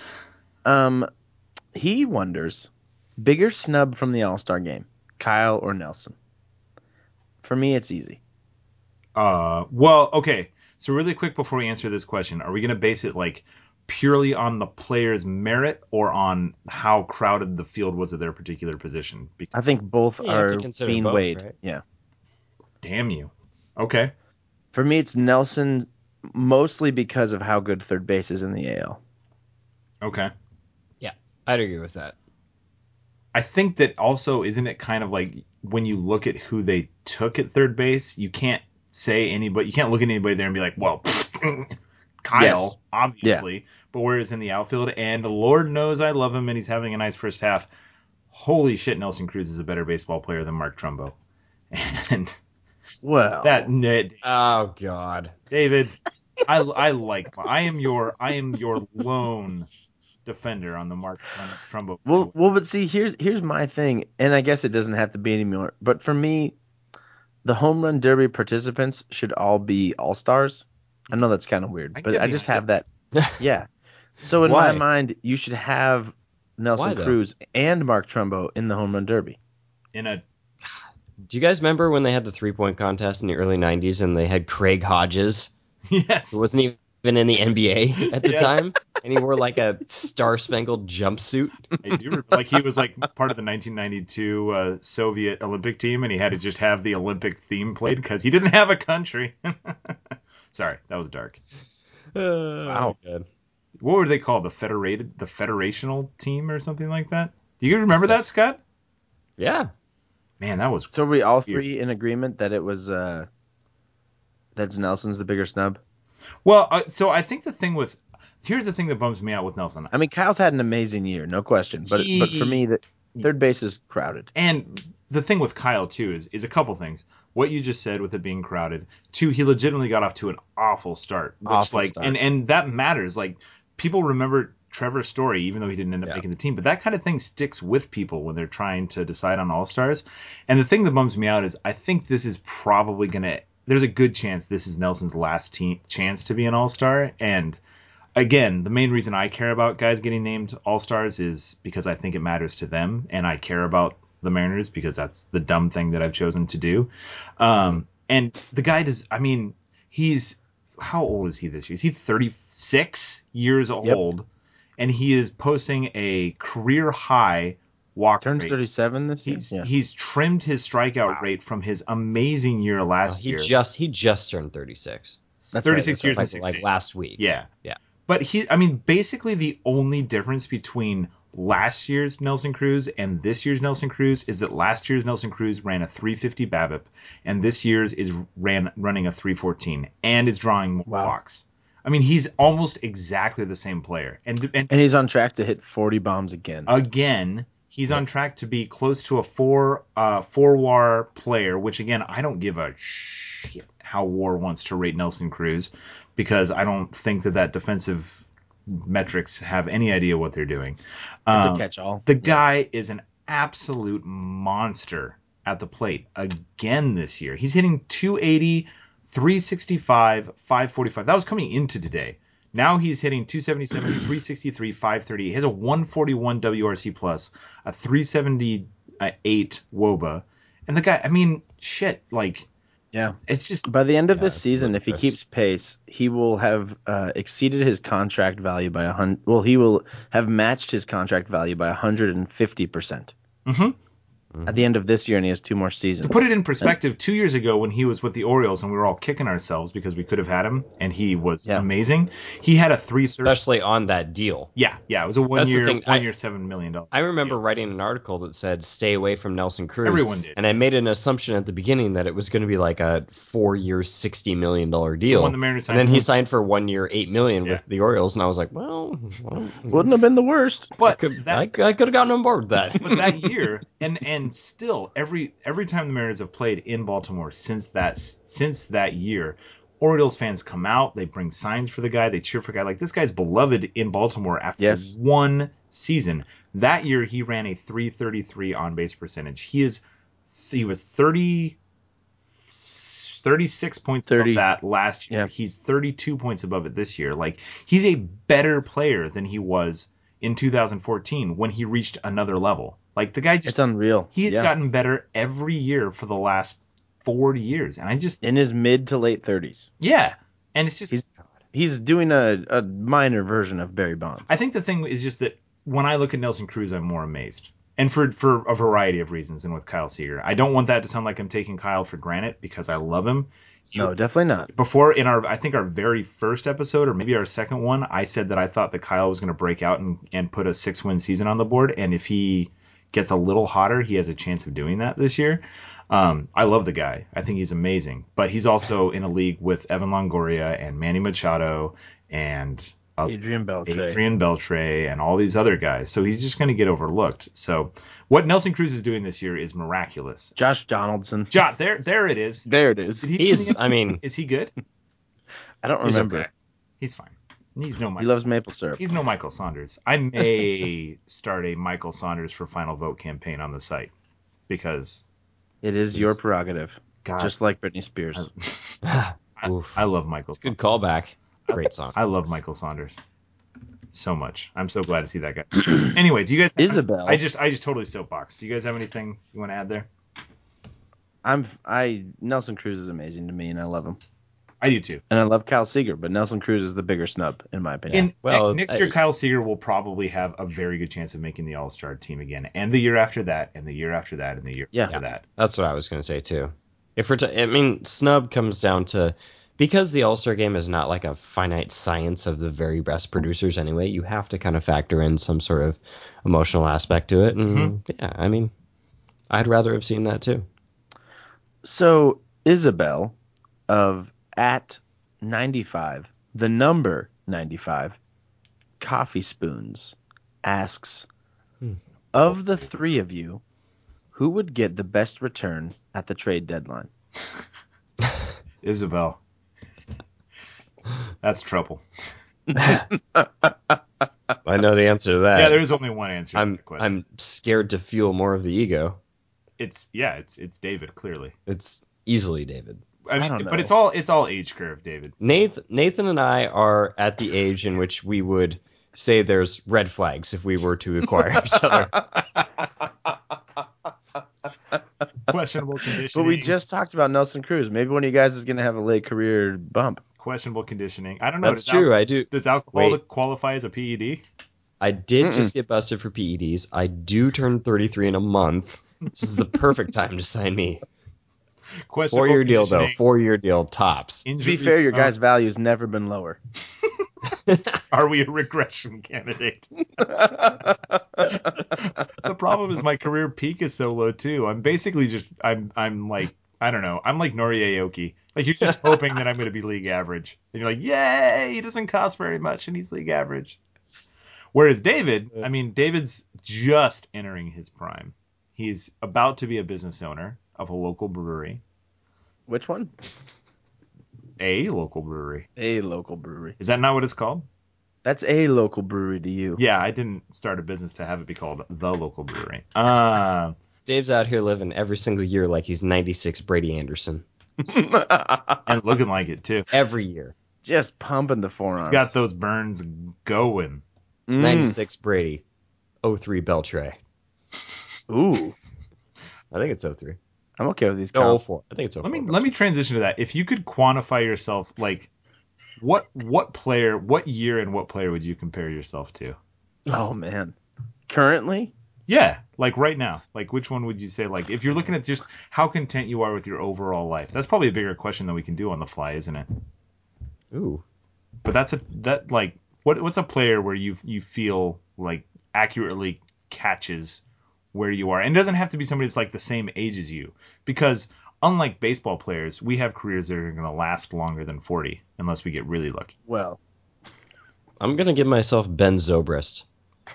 He wonders, bigger snub from the All-Star game, Kyle or Nelson? For me, it's easy. Well, okay. So really quick before we answer this question, are we going to base it like purely on the player's merit or on how crowded the field was at their particular position? I think both are being weighed. Right? Yeah. Damn you. Okay. For me, it's Nelson, mostly because of how good third base is in the AL. Okay. Yeah, I'd agree with that. I think that also, isn't it kind of like when you look at who they took at third base, you can't say anybody, you can't look at anybody there and be like, well, Kyle, yes. Obviously. Yeah. But whereas in the outfield, and Lord knows I love him and he's having a nice first half, holy shit, Nelson Cruz is a better baseball player than Mark Trumbo. And well, that oh God, David, I am your lone defender on the Mark Trumbo. Well, but see, here's my thing, and I guess it doesn't have to be anymore. But for me, the home run derby participants should all be all-stars. I know that's kind of weird, but I just have that. Yeah. So in my mind, you should have Nelson Cruz and Mark Trumbo in the home run derby. Do you guys remember when they had the 3-point contest in the early 90s and they had Craig Hodges? Yes. Who wasn't even in the NBA at the time, and he wore like a star-spangled jumpsuit. I do remember, like he was like part of the 1992 Soviet Olympic team, and he had to just have the Olympic theme played because he didn't have a country. Sorry, that was dark. Wow. God. What were they called? The federational team or something like that? Do you remember that, Scott? Yeah. Man, that was. So are we all three in agreement that it was that's Nelson's the bigger snub? Well, so I think here's the thing that bums me out with Nelson. I mean, Kyle's had an amazing year, no question. But for me, the third base is crowded. And the thing with Kyle too is a couple things. What you just said with it being crowded. 2, he legitimately got off to an awful start. And that matters. Like, people remember Trevor's Story, even though he didn't end up making the team. But that kind of thing sticks with people when they're trying to decide on All-Stars. And the thing that bums me out is I think this is probably there's a good chance this is Nelson's last chance to be an All-Star. And again, the main reason I care about guys getting named All-Stars is because I think it matters to them, and I care about the Mariners because that's the dumb thing that I've chosen to do. And the guy how old is he this year? Is he 36 years old? And he is posting a career high walk rate. Turns 37 this year. He's trimmed his strikeout rate from his amazing year last year. He just turned 36. That's 36 years and 6 like days. last week. Yeah. Yeah. But basically the only difference between last year's Nelson Cruz and this year's Nelson Cruz is that last year's Nelson Cruz ran a 350 BABIP, and this year's is running a 314 and is drawing more walks. I mean, he's almost exactly the same player, and he's on track to hit 40 bombs again. He's on track to be close to a 4 WAR player, which again I don't give a shit how WAR wants to rate Nelson Cruz, because I don't think that defensive metrics have any idea what they're doing. It's a catch-all. The guy is an absolute monster at the plate again this year. He's hitting 280, 365, 545. That was coming into today. Now he's hitting 277, 363, 530. He has a 141 WRC plus, a 378 WOBA. And the guy, it's just by the end of this season, if he keeps pace, he will have exceeded his contract value by 100. Well, he will have matched his contract value by 150%. At the end of this year, and he has 2 more seasons. To put it in perspective, 2 years ago when he was with the Orioles and we were all kicking ourselves because we could have had him and he was amazing, he had a 330. Especially on that deal. Yeah, it was a one year, $7 million. I remember writing an article that said, stay away from Nelson Cruz. Everyone did. And I made an assumption at the beginning that it was going to be like a 4-year, $60 million deal. And then he signed for 1 year, $8 million with the Orioles, and I was like, wouldn't have been the worst. But I could have gotten on board with that. But that year, and still, every time the Mariners have played in Baltimore since that year, Orioles fans come out, they bring signs for the guy, they cheer for the guy. Like, this guy's beloved in Baltimore after one season. That year, he ran a 333 on-base percentage. He was 36 points above that last year. Yeah. He's 32 points above it this year. Like, he's a better player than he was in 2014 when he reached another level. Like, the guy it's unreal. He's gotten better every year for the last 40 years. And in his mid to late 30s. Yeah. And it's just he's doing a minor version of Barry Bonds. I think the thing is just that when I look at Nelson Cruz, I'm more amazed. And for a variety of reasons than with Kyle Seager. I don't want that to sound like I'm taking Kyle for granted because I love him. No, definitely not. Before, in our very first episode, or maybe our second one, I said that I thought that Kyle was going to break out and put a 6-win season on the board. And if he gets a little hotter, he has a chance of doing that this year. I love the guy. I think he's amazing. But he's also in a league with Evan Longoria and Manny Machado and Adrian Beltre and all these other guys. So he's just going to get overlooked. So what Nelson Cruz is doing this year is miraculous. Josh Donaldson. There it is. There it is. Is he good? I don't remember. Okay. He's fine. He's no Michael. He loves maple syrup. He's no Michael Saunders. I may start a Michael Saunders for Final Vote campaign on the site because it is your prerogative. God. Just like Britney Spears. I love Michael. Good callback. Great song. I love Michael Saunders so much. I'm so glad to see that guy. Anyway, do you guys? Isabel. I just totally soapboxed. Do you guys have anything you want to add there? Nelson Cruz is amazing to me, and I love him. I do too. And I love Kyle Seager, but Nelson Cruz is the bigger snub, in my opinion. Next year, Kyle Seager will probably have a very good chance of making the All-Star team again, and the year after that, and the year after that, and the year after that. That's what I was going to say too. Snub comes down to, because the All-Star game is not like a finite science of the very best producers anyway, you have to kind of factor in some sort of emotional aspect to it. And I'd rather have seen that too. So Isabel of @95, the number 95, Coffee Spoons asks, of the three of you, who would get the best return at the trade deadline? Isabel. That's trouble. I know the answer to that. Yeah, there's only one answer to that question. I'm scared to fuel more of the ego. It's David, clearly. It's easily David. I mean, but it's all age curve, David. Nathan and I are at the age in which we would say there's red flags if we were to acquire each other. Questionable conditioning. But we just talked about Nelson Cruz. Maybe one of you guys is going to have a late career bump. Questionable conditioning. I don't know. That's true. I do. Does alcohol qualify as a PED? I did just get busted for PEDs. I do turn 33 in a month. This is the perfect time to sign me. 4-year deal, though. 4-year deal, tops. To be fair, your guy's value's never been lower. Are we a regression candidate? The problem is my career peak is so low, too. I'm basically just, I'm like, I don't know. I'm like Nori Aoki. Like, you're just hoping that I'm going to be league average. And you're like, yay, he doesn't cost very much and he's league average. Whereas David, I mean, David's just entering his prime. He's about to be a business owner of a local brewery. Which one? A local brewery. A local brewery. Is that not what it's called? That's a local brewery to you. Yeah, I didn't start a business to have it be called the local brewery. Dave's out here living every single year like he's 96 Brady Anderson. And looking like it, too. Every year. Just pumping the forearms. He's got those burns going. 96 Brady. 03 Beltray. Ooh. I think it's 03. I'm okay with these comps. comps. 04. I think it's 04. Let me transition to that. If you could quantify yourself, like, what year and what player would you compare yourself to? Oh, man. Currently? Yeah, like right now. Like, which one would you say, like, if you're looking at just how content you are with your overall life? That's probably a bigger question than we can do on the fly, isn't it? Ooh. But what's a player where you feel like accurately catches where you are? And it doesn't have to be somebody that's like the same age as you, because unlike baseball players, we have careers that are going to last longer than 40 unless we get really lucky. Well, I'm going to give myself Ben Zobrist.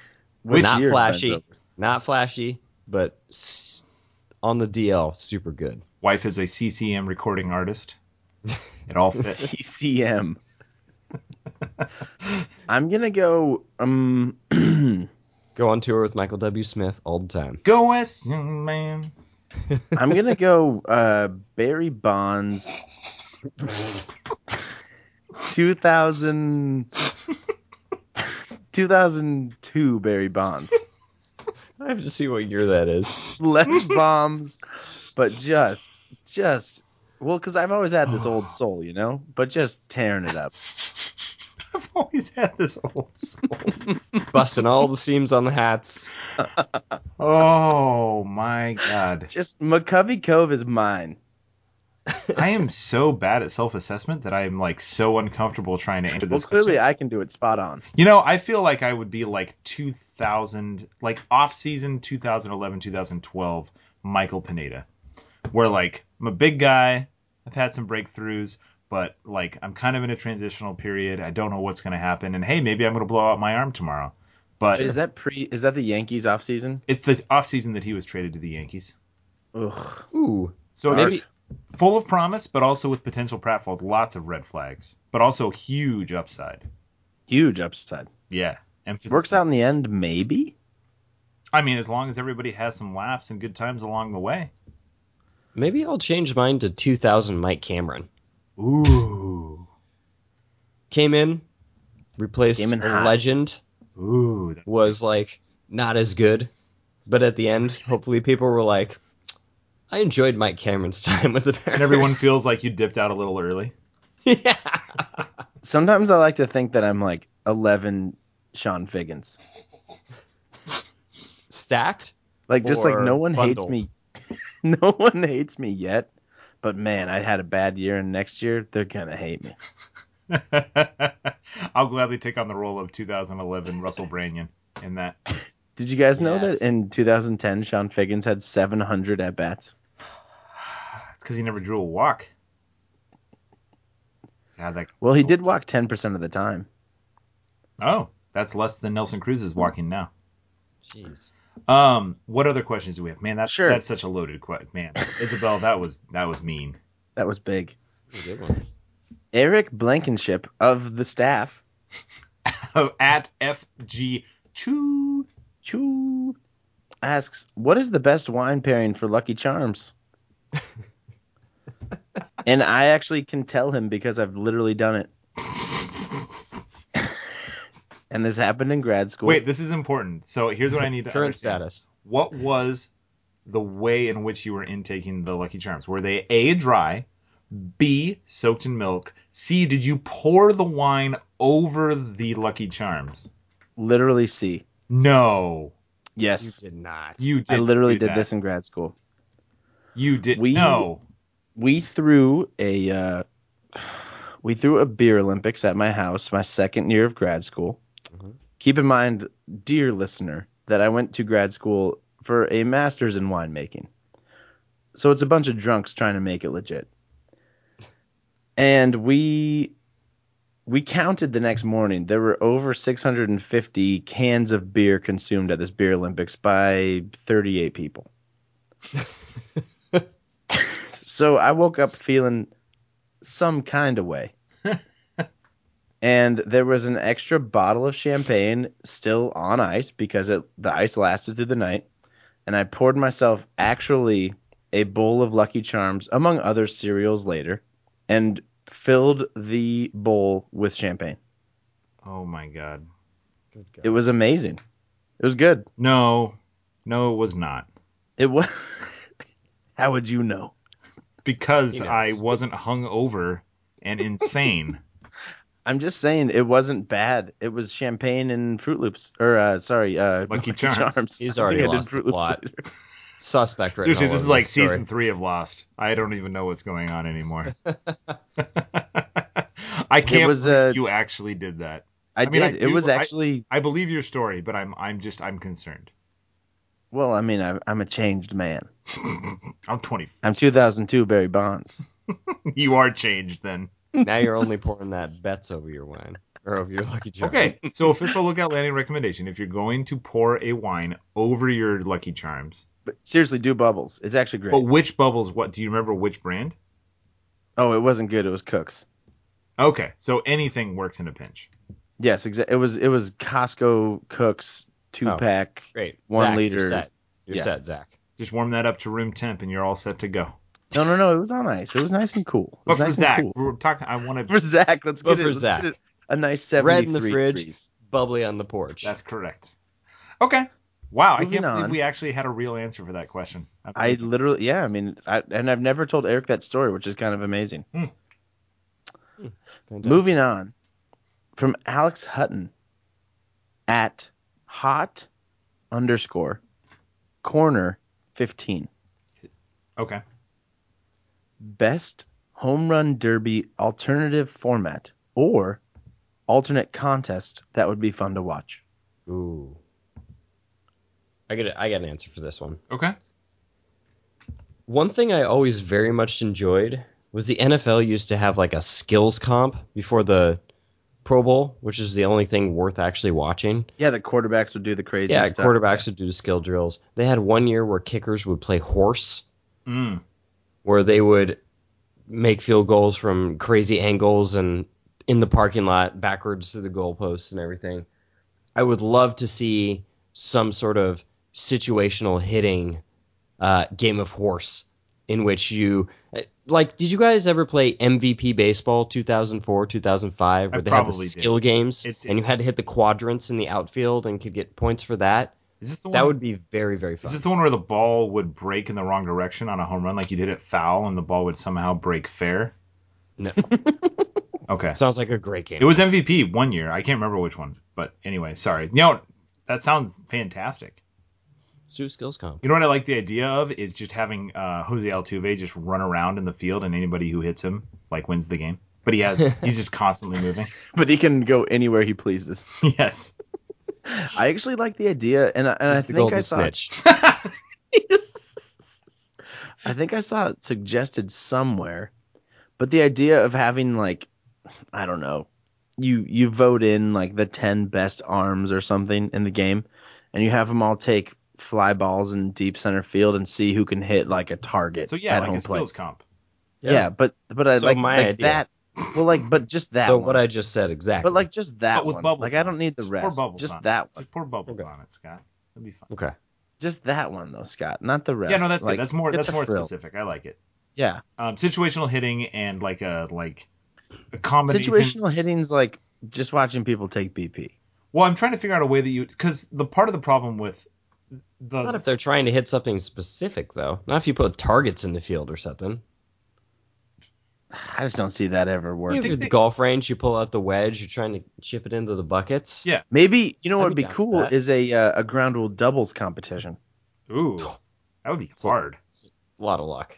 Not flashy, but on the DL, super good. Wife is a CCM recording artist. It all fits. CCM. I'm going to go... Go on tour with Michael W. Smith all the time. Go West, young man. I'm going to go Barry Bonds. 2002 Barry Bonds. I have to see what year that is. Less bombs, but just well, because I've always had this old soul, you know, but just tearing it up. I've always had this old soul. Busting all the seams on the hats. Oh my God. Just McCovey Cove is mine. I am so bad at self-assessment that I'm like so uncomfortable trying to answer this question. Well, clearly I can do it spot on. You know, I feel like I would be like 2000, like off-season 2011, 2012 Michael Pineda, where like I'm a big guy, I've had some breakthroughs, but like I'm kind of in a transitional period. I don't know what's going to happen, and hey, maybe I'm going to blow out my arm tomorrow. But is that the Yankees off-season? It's the off-season that he was traded to the Yankees. Ugh. Ooh. So maybe full of promise, but also with potential pratfalls. Lots of red flags, but also huge upside. Huge upside. Yeah. Emphasis. Works out in the end, maybe? I mean, as long as everybody has some laughs and good times along the way. Maybe I'll change mine to 2000 Mike Cameron. Ooh. Came in, replaced a legend. Ooh. Was like not as good, but at the end, hopefully people were like, I enjoyed Mike Cameron's time with the Bears. And everyone feels like you dipped out a little early. Yeah. Sometimes I like to think that I'm like 11 Sean Figgins. Stacked? Like, just like no one bundled? hates me. No one hates me yet. But man, I had a bad year, and next year they're going to hate me. I'll gladly take on the role of 2011 Russell Branyan in that. Did you guys know that in 2010, Sean Figgins had 700 at-bats? It's because he never drew a walk. God, well, he did walk 10% of the time. Oh, that's less than Nelson Cruz is walking now. Jeez. What other questions do we have? Man, that's such a loaded question. Man, Isabel, that was mean. That was big. Good one. Eric Blankenship of the staff at FG Choo asks, "What is the best wine pairing for Lucky Charms?" And I actually can tell him because I've literally done it. And this happened in grad school. Wait, this is important. So here's what I need to Current understand. status. What was the way in which you were intaking the Lucky Charms? Were they A, dry, B, soaked in milk, C, did you pour the wine over the Lucky Charms? Literally C. No. Yes. You did not. You did. I literally did this in grad school. You did. No. We threw a beer Olympics at my house my second year of grad school. Mm-hmm. Keep in mind, dear listener, that I went to grad school for a master's in winemaking. So it's a bunch of drunks trying to make it legit. And we counted the next morning. There were over 650 cans of beer consumed at this beer Olympics by 38 people. So I woke up feeling some kind of way. And there was an extra bottle of champagne still on ice because the ice lasted through the night. And I poured myself actually a bowl of Lucky Charms, among other cereals later, and filled the bowl with champagne. Oh, my God. Good God. It was amazing. It was good. No, it was not. It was. How would you know? Because I wasn't hungover and insane. I'm just saying it wasn't bad. It was champagne and Fruit Loops. Lucky Charms. He's already lost the plot. Suspect right now. Seriously, this is like season 3 of Lost. I don't even know what's going on anymore. I can't believe you actually did that. I did. I believe your story, but I'm concerned. Well, I mean, I'm a changed man. I'm 20. I'm 2002 Barry Bonds. You are changed then. Now you're only pouring that Betts over your wine. Or over your Lucky Charms. Okay, so official Lookout Landing recommendation. If you're going to pour a wine over your Lucky Charms. But seriously, do bubbles. It's actually great. But which bubbles? What do you remember which brand? Oh, it wasn't good. It was Cook's. Okay, so anything works in a pinch. Yes, exactly. It was Costco Cook's 2-pack, great. 1 Zach, liter. You're set, Zach. Just warm that up to room temp, and you're all set to go. No. It was on ice. It was nice and cool. But for Zach, we're talking. I want to. For Zach, let's get it a nice 73 Red in the fridge, degrees. Bubbly on the porch. That's correct. Okay. Wow, I can't believe we actually had a real answer for that question. I literally, I mean, I've never told Eric that story, which is kind of amazing. Moving on, from Alex Hutton at hot_corner15. Okay. Best home run derby alternative format or alternate contest that would be fun to watch. Ooh. I got an answer for this one. Okay. One thing I always very much enjoyed was the NFL used to have like a skills comp before the Pro Bowl, which is the only thing worth actually watching. Yeah, the quarterbacks would do the crazy stuff. Yeah, quarterbacks would do the skill drills. They had one year where kickers would play horse, where they would make field goals from crazy angles and in the parking lot, backwards to the goalposts and everything. I would love to see some sort of situational hitting game of horse in which you did you guys ever play MVP Baseball 2004, 2005 where they had the skill games and you had to hit the quadrants in the outfield and could get points for that? That would be very, very fun. Is this the one where the ball would break in the wrong direction on a home run, like you did it foul and the ball would somehow break fair? No. Okay. Sounds like a great game. It was MVP one year. I can't remember which one, but anyway, sorry. That sounds fantastic. Let's do a skills comp. You know what I like the idea of is just having Jose Altuve just run around in the field and anybody who hits him wins the game. But he's just constantly moving. But he can go anywhere he pleases. Yes. I actually like the idea, and I think I saw snitch. I think I saw it suggested somewhere, but the idea of having like, I don't know, you vote in like the 10 best arms or something in the game, and you have them all take fly balls in deep center field and see who can hit like a target. So yeah, at like home a skills plate. comp. Yeah, but I So like, my like idea. that. Well, like, but just that. So one. what I just said exactly. But like just that But with one. bubbles Like I on don't it. need the Just rest. pour bubbles Just on that it. one. Just pour bubbles on it, Scott. That'd be fun. Okay. Just that one though, Scott. Not the rest. Yeah, no, that's like, good. That's more it's a frill. specific. I like it. Yeah. Situational hitting and like a combination. Situational hitting's like just watching people take BP. Well, I'm trying to figure out a way that because the part of the problem with Not if they're trying to hit something specific, though. Not if you put targets in the field or something. I just don't see that ever You working. have the golf range, you pull out the wedge, you're trying to chip it into the buckets. Yeah. Maybe, you know what I'd would be be down cool for that. is a ground rule doubles competition. Ooh, that would be hard. It's a lot of luck.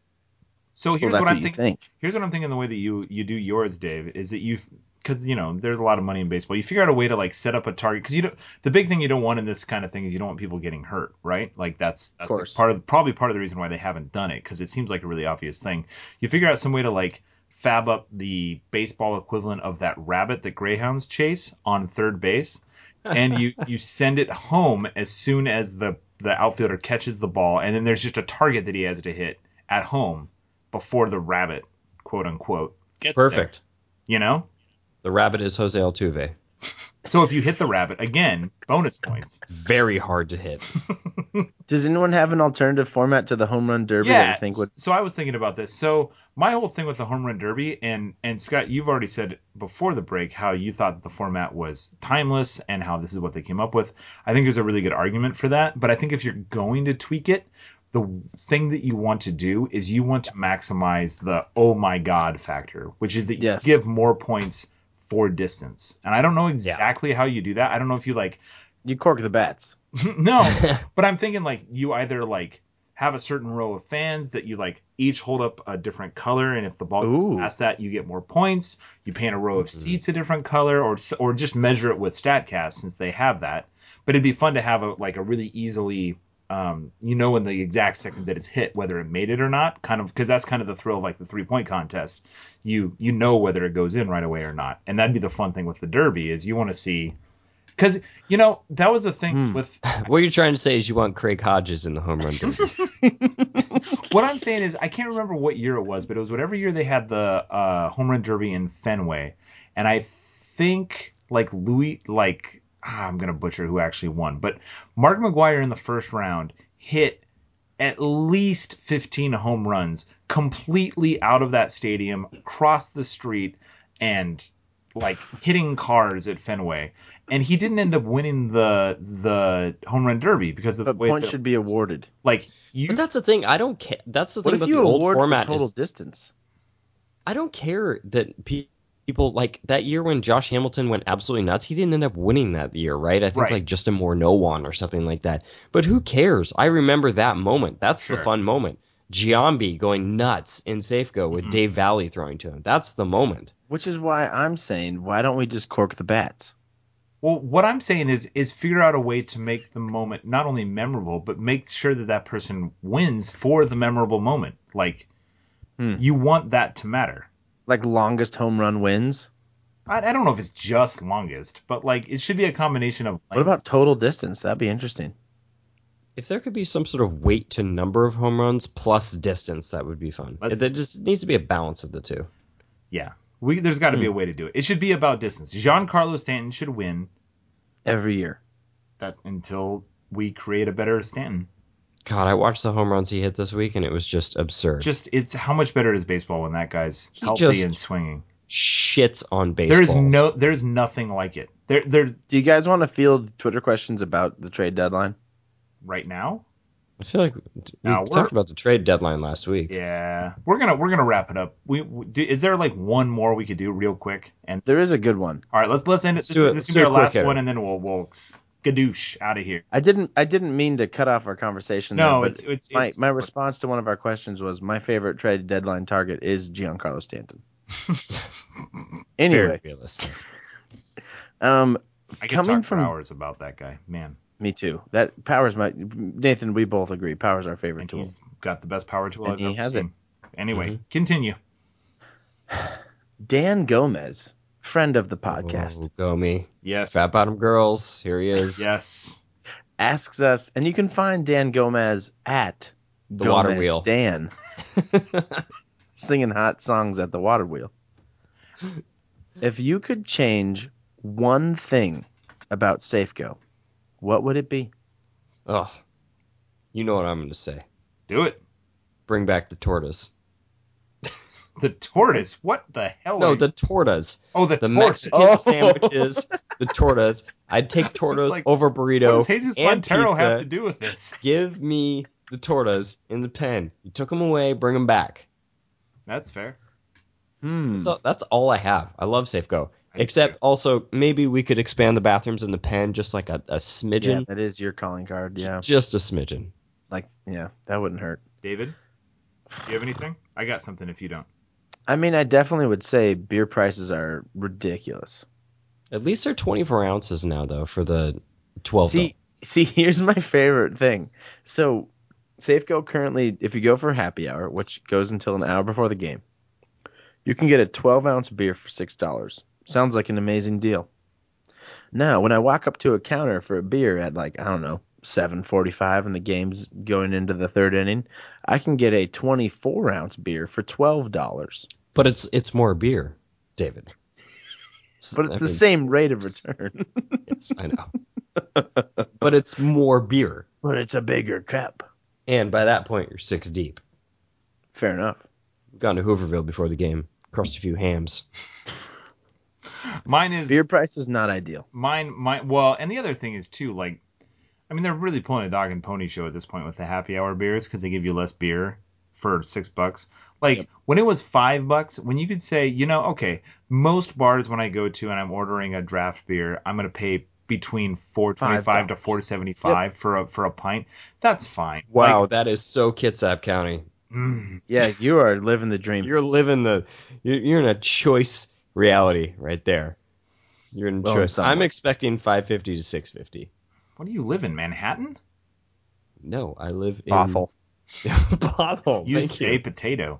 So here's Well, what that's I'm what you thinking. think. Here's what I'm thinking. The way that you do yours, Dave, is that because there's a lot of money in baseball. You figure out a way to like set up a target because the big thing you don't want in this kind of thing is you don't want people getting hurt, right? Like that's like probably part of the reason why they haven't done it because it seems like a really obvious thing. You figure out some way to like fab up the baseball equivalent of that rabbit that greyhounds chase on third base, and you send it home as soon as the outfielder catches the ball, and then there's just a target that he has to hit at home before the rabbit, quote unquote, gets Perfect. there. The rabbit is Jose Altuve. So if you hit the rabbit, again, bonus points. Very hard to hit. Does anyone have an alternative format to the home run derby that you think would? So I was thinking about this. So my whole thing with the home run derby, and Scott, you've already said before the break how you thought the format was timeless and how this is what they came up with. I think there's a really good argument for that. But I think if you're going to tweak it, the thing that you want to do is you want to maximize the oh my god factor, which is that you give more points for distance. And I don't know exactly how you do that. I don't know if you you cork the bats. No, but I'm thinking like you either like have a certain row of fans that you like each hold up a different color, and if the ball goes past that, you get more points. You paint a row of seats a different color, or just measure it with StatCast since they have that. But it'd be fun to have a really easily in the exact second that it's hit whether it made it or not, kind of, because that's kind of the thrill of like the 3-point contest. You know whether it goes in right away or not, and that'd be the fun thing with the derby is you want to see. Because, that was the thing with... What you're trying to say is you want Craig Hodges in the home run derby. What I'm saying is I can't remember what year it was, but it was whatever year they had the home run derby in Fenway. And I think, I'm going to butcher who actually won. But Mark McGwire in the first round hit at least 15 home runs completely out of that stadium, across the street, and, hitting cars at Fenway. And he didn't end up winning the home run derby because of the way points should be awarded. But that's the thing. I don't care. That's the thing about the old format. For total distance. I don't care that people like that year when Josh Hamilton went absolutely nuts. He didn't end up winning that year, right? I think like Justin Morneau won or something like that. But who cares? I remember that moment. That's the fun moment. Giambi going nuts in Safeco with Dave Valley throwing to him. That's the moment. Which is why I'm saying, why don't we just cork the bats? Well, what I'm saying is figure out a way to make the moment not only memorable, but make sure that person wins for the memorable moment. You want that to matter. Like longest home run wins? I don't know if it's just longest, but it should be a combination of... What about total distance? That'd be interesting. If there could be some sort of weight to number of home runs plus distance, that would be fun. There just needs to be a balance of the two. Yeah. There's got to be a way to do it. It should be about distance. Giancarlo Stanton should win every year. That until we create a better Stanton. God, I watched the home runs he hit this week, and it was just absurd. It's how much better is baseball when that guy's healthy and swinging. Shits on baseball. There's nothing like it. Do you guys want to field Twitter questions about the trade deadline right now? I feel like we talked about the trade deadline last week. Yeah, we're gonna wrap it up. Is there one more we could do real quick? And there is a good one. All right, let's end it. This is gonna be our last one, and then we'll skadoosh out of here. I didn't mean to cut off our conversation. No, but my response to one of our questions was my favorite trade deadline target is Giancarlo Stanton. Anyway, very realistic. I could talk for hours about that guy, man. Me too. That Power's Nathan, we both agree. Power's our favorite tool. He's got the best power tool I've ever has seen. Anyway, continue. Dan Gomez, friend of the podcast. Gomi. Yes. Fat Bottom Girls. Here he is. Yes. Asks us, and you can find Dan Gomez at the Water Wheel. Dan. Singing hot songs at the Water Wheel. If you could change one thing about Safeco, what would it be? Oh, you know what I'm going to say. Do it. Bring back the tortoise. The tortoise? What the hell? No, the tortas. Oh, the tortoise. Mexican sandwiches. The tortas. I'd take tortas over burrito. What does Jesus Montero have to do with this? Give me the tortas in the pen. You took them away, bring them back. That's fair. That's all I have. I love Safeco. Except also, maybe we could expand the bathrooms in the pen just like a smidgen. Yeah, that is your calling card, yeah. Just a smidgen. Like, yeah, that wouldn't hurt. David, do you have anything? I got something if you don't. I mean, I definitely would say beer prices are ridiculous. At least they're 24 ounces now, though, for the 12. See, here's my favorite thing. So, Safeco currently, if you go for happy hour, which goes until an hour before the game, you can get a 12-ounce beer for $6. Sounds like an amazing deal. Now, when I walk up to a counter for a beer at, like, I don't know, 7:45 and the game's going into the third inning, I can get a 24-ounce beer for $12. But it's more beer, David. But it's the same rate of return. Yes, I know. But it's more beer. But it's a bigger cup. And by that point, you're 6 deep. Fair enough. Gone to Hooverville before the game. Crushed a few hams. Mine is... Beer price is not ideal. Well, and the other thing is, too, like, I mean, they're really pulling a dog and pony show at this point with the happy hour beers because they give you less beer for $6. Like, when it was $5, when you could say, you know, okay, most bars when I go to and I'm ordering a draft beer, I'm going to pay between $4.25 to $4.75 for a pint. That's fine. Wow, like, that is so Kitsap County. Yeah, you are living the dream. You're in a choice reality right there. You're in choice. I'm expecting $5.50 to $6.50. What do you live in, Manhattan? No, I live in Bothell. Bothell. You say potato.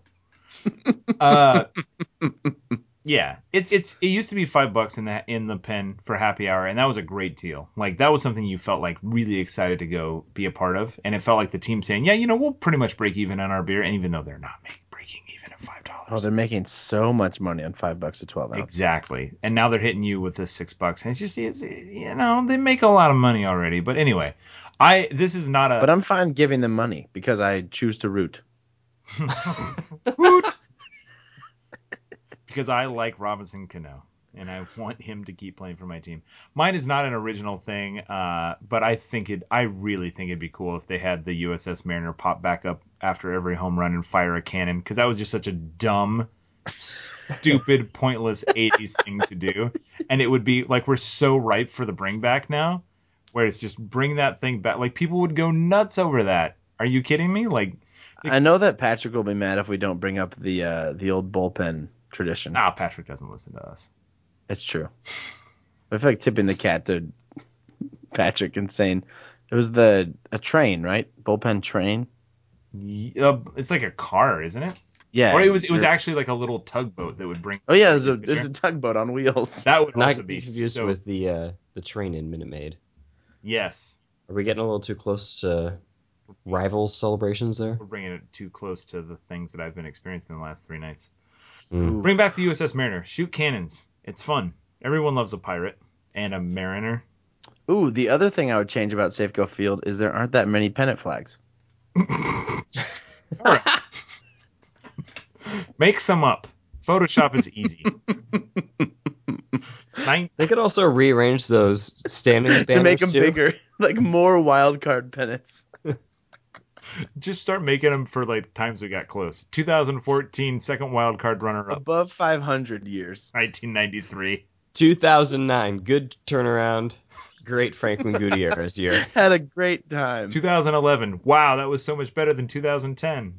Yeah, it used to be $5 in the pen for happy hour, and that was a great deal. Like, that was something you felt like really excited to go be a part of, and it felt like the team saying, yeah, you know, we'll pretty much break even on our beer, and even though they're not breaking even at $5. Oh, they're making so much money on $5 a 12 ounce. Exactly, and now they're hitting you with the $6, and it's just, you know, they make a lot of money already. But anyway, this is not a. But I'm fine giving them money because I choose to root. Root. Because I like Robinson Cano, and I want him to keep playing for my team. Mine is not an original thing, but I really think it'd be cool if they had the USS Mariner pop back up after every home run and fire a cannon, because that was just such a dumb, stupid, pointless 80s thing to do. And it would be like, we're so ripe for the bring back now, where it's just bring that thing back. Like, people would go nuts over that. Are you kidding me? Like, I know that Patrick will be mad if we don't bring up the old bullpen tradition. Nah, Patrick doesn't listen to us. It's true. I feel like tipping the cat to Patrick and saying it was a train, right? Bullpen train. It's like a car, isn't it? Yeah. Or it was actually like a little tugboat that would bring. Oh yeah, there's a tugboat on wheels. That would also not be confused so... with the train in Minute Maid. Yes. Are we getting a little too close to rival celebrations there? We're bringing it too close to the things that I've been experiencing in the last 3 nights. Bring back the USS Mariner. Shoot cannons. It's fun. Everyone loves a pirate and a mariner. Ooh, the other thing I would change about Safeco Field is there aren't that many pennant flags. All right. Make some up. Photoshop is easy. They could also rearrange those standing banners to make them too. bigger, like more wild card pennants. Just start making them for like times we got close. 2014 second wild card runner up. Above 500 years. 1993. 2009, good turnaround. Great Franklin Gutierrez year. Had a great time. 2011. Wow, that was so much better than 2010.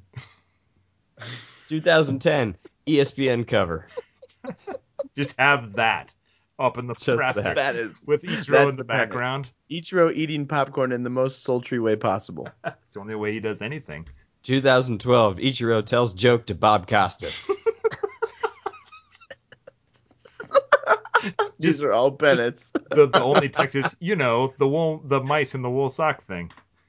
2010, ESPN cover. Just have that. up in the Just rafters that is with Ichiro in the panic. background. Ichiro eating popcorn in the most sultry way possible. It's the only way he does anything. 2012, Ichiro tells joke to Bob Costas. These are all Bennett's. The only text is, the mice in the wool sock thing.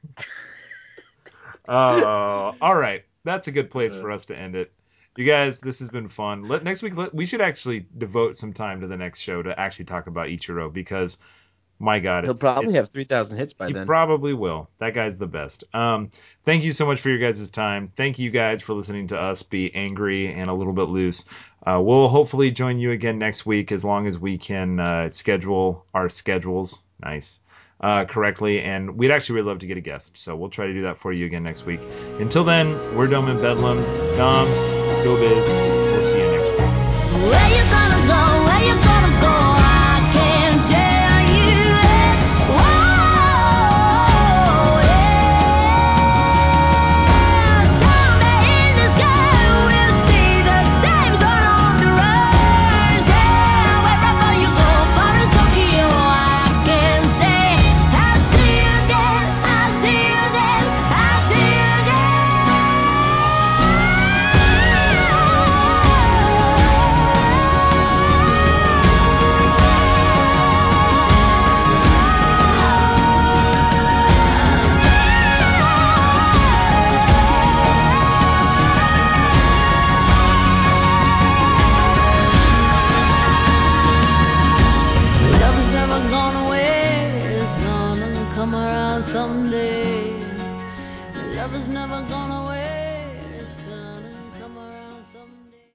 All right. That's a good place for us to end it. You guys, this has been fun. Next week, we should actually devote some time to the next show to actually talk about Ichiro because, my God, he'll probably have 3,000 hits by then. He probably will. That guy's the best. Thank you so much for your guys' time. Thank you guys for listening to us be angry and a little bit loose. We'll hopefully join you again next week as long as we can schedule our schedules correctly. And we'd actually really love to get a guest. So we'll try to do that for you again next week. Until then, we're Dome and Bedlam. Doms, go Biz. We'll see you next week. Where you gonna go? Where you gonna go? I can't tell you. Whoa, yeah. Someday in the sky we'll see the same sun on the rise. Yeah, wherever you go, far as Tokyo, I can say I'll see you again. I'll see you again. I'll see you again. Love is never gone away, it's gonna come around someday. Love is never gone away.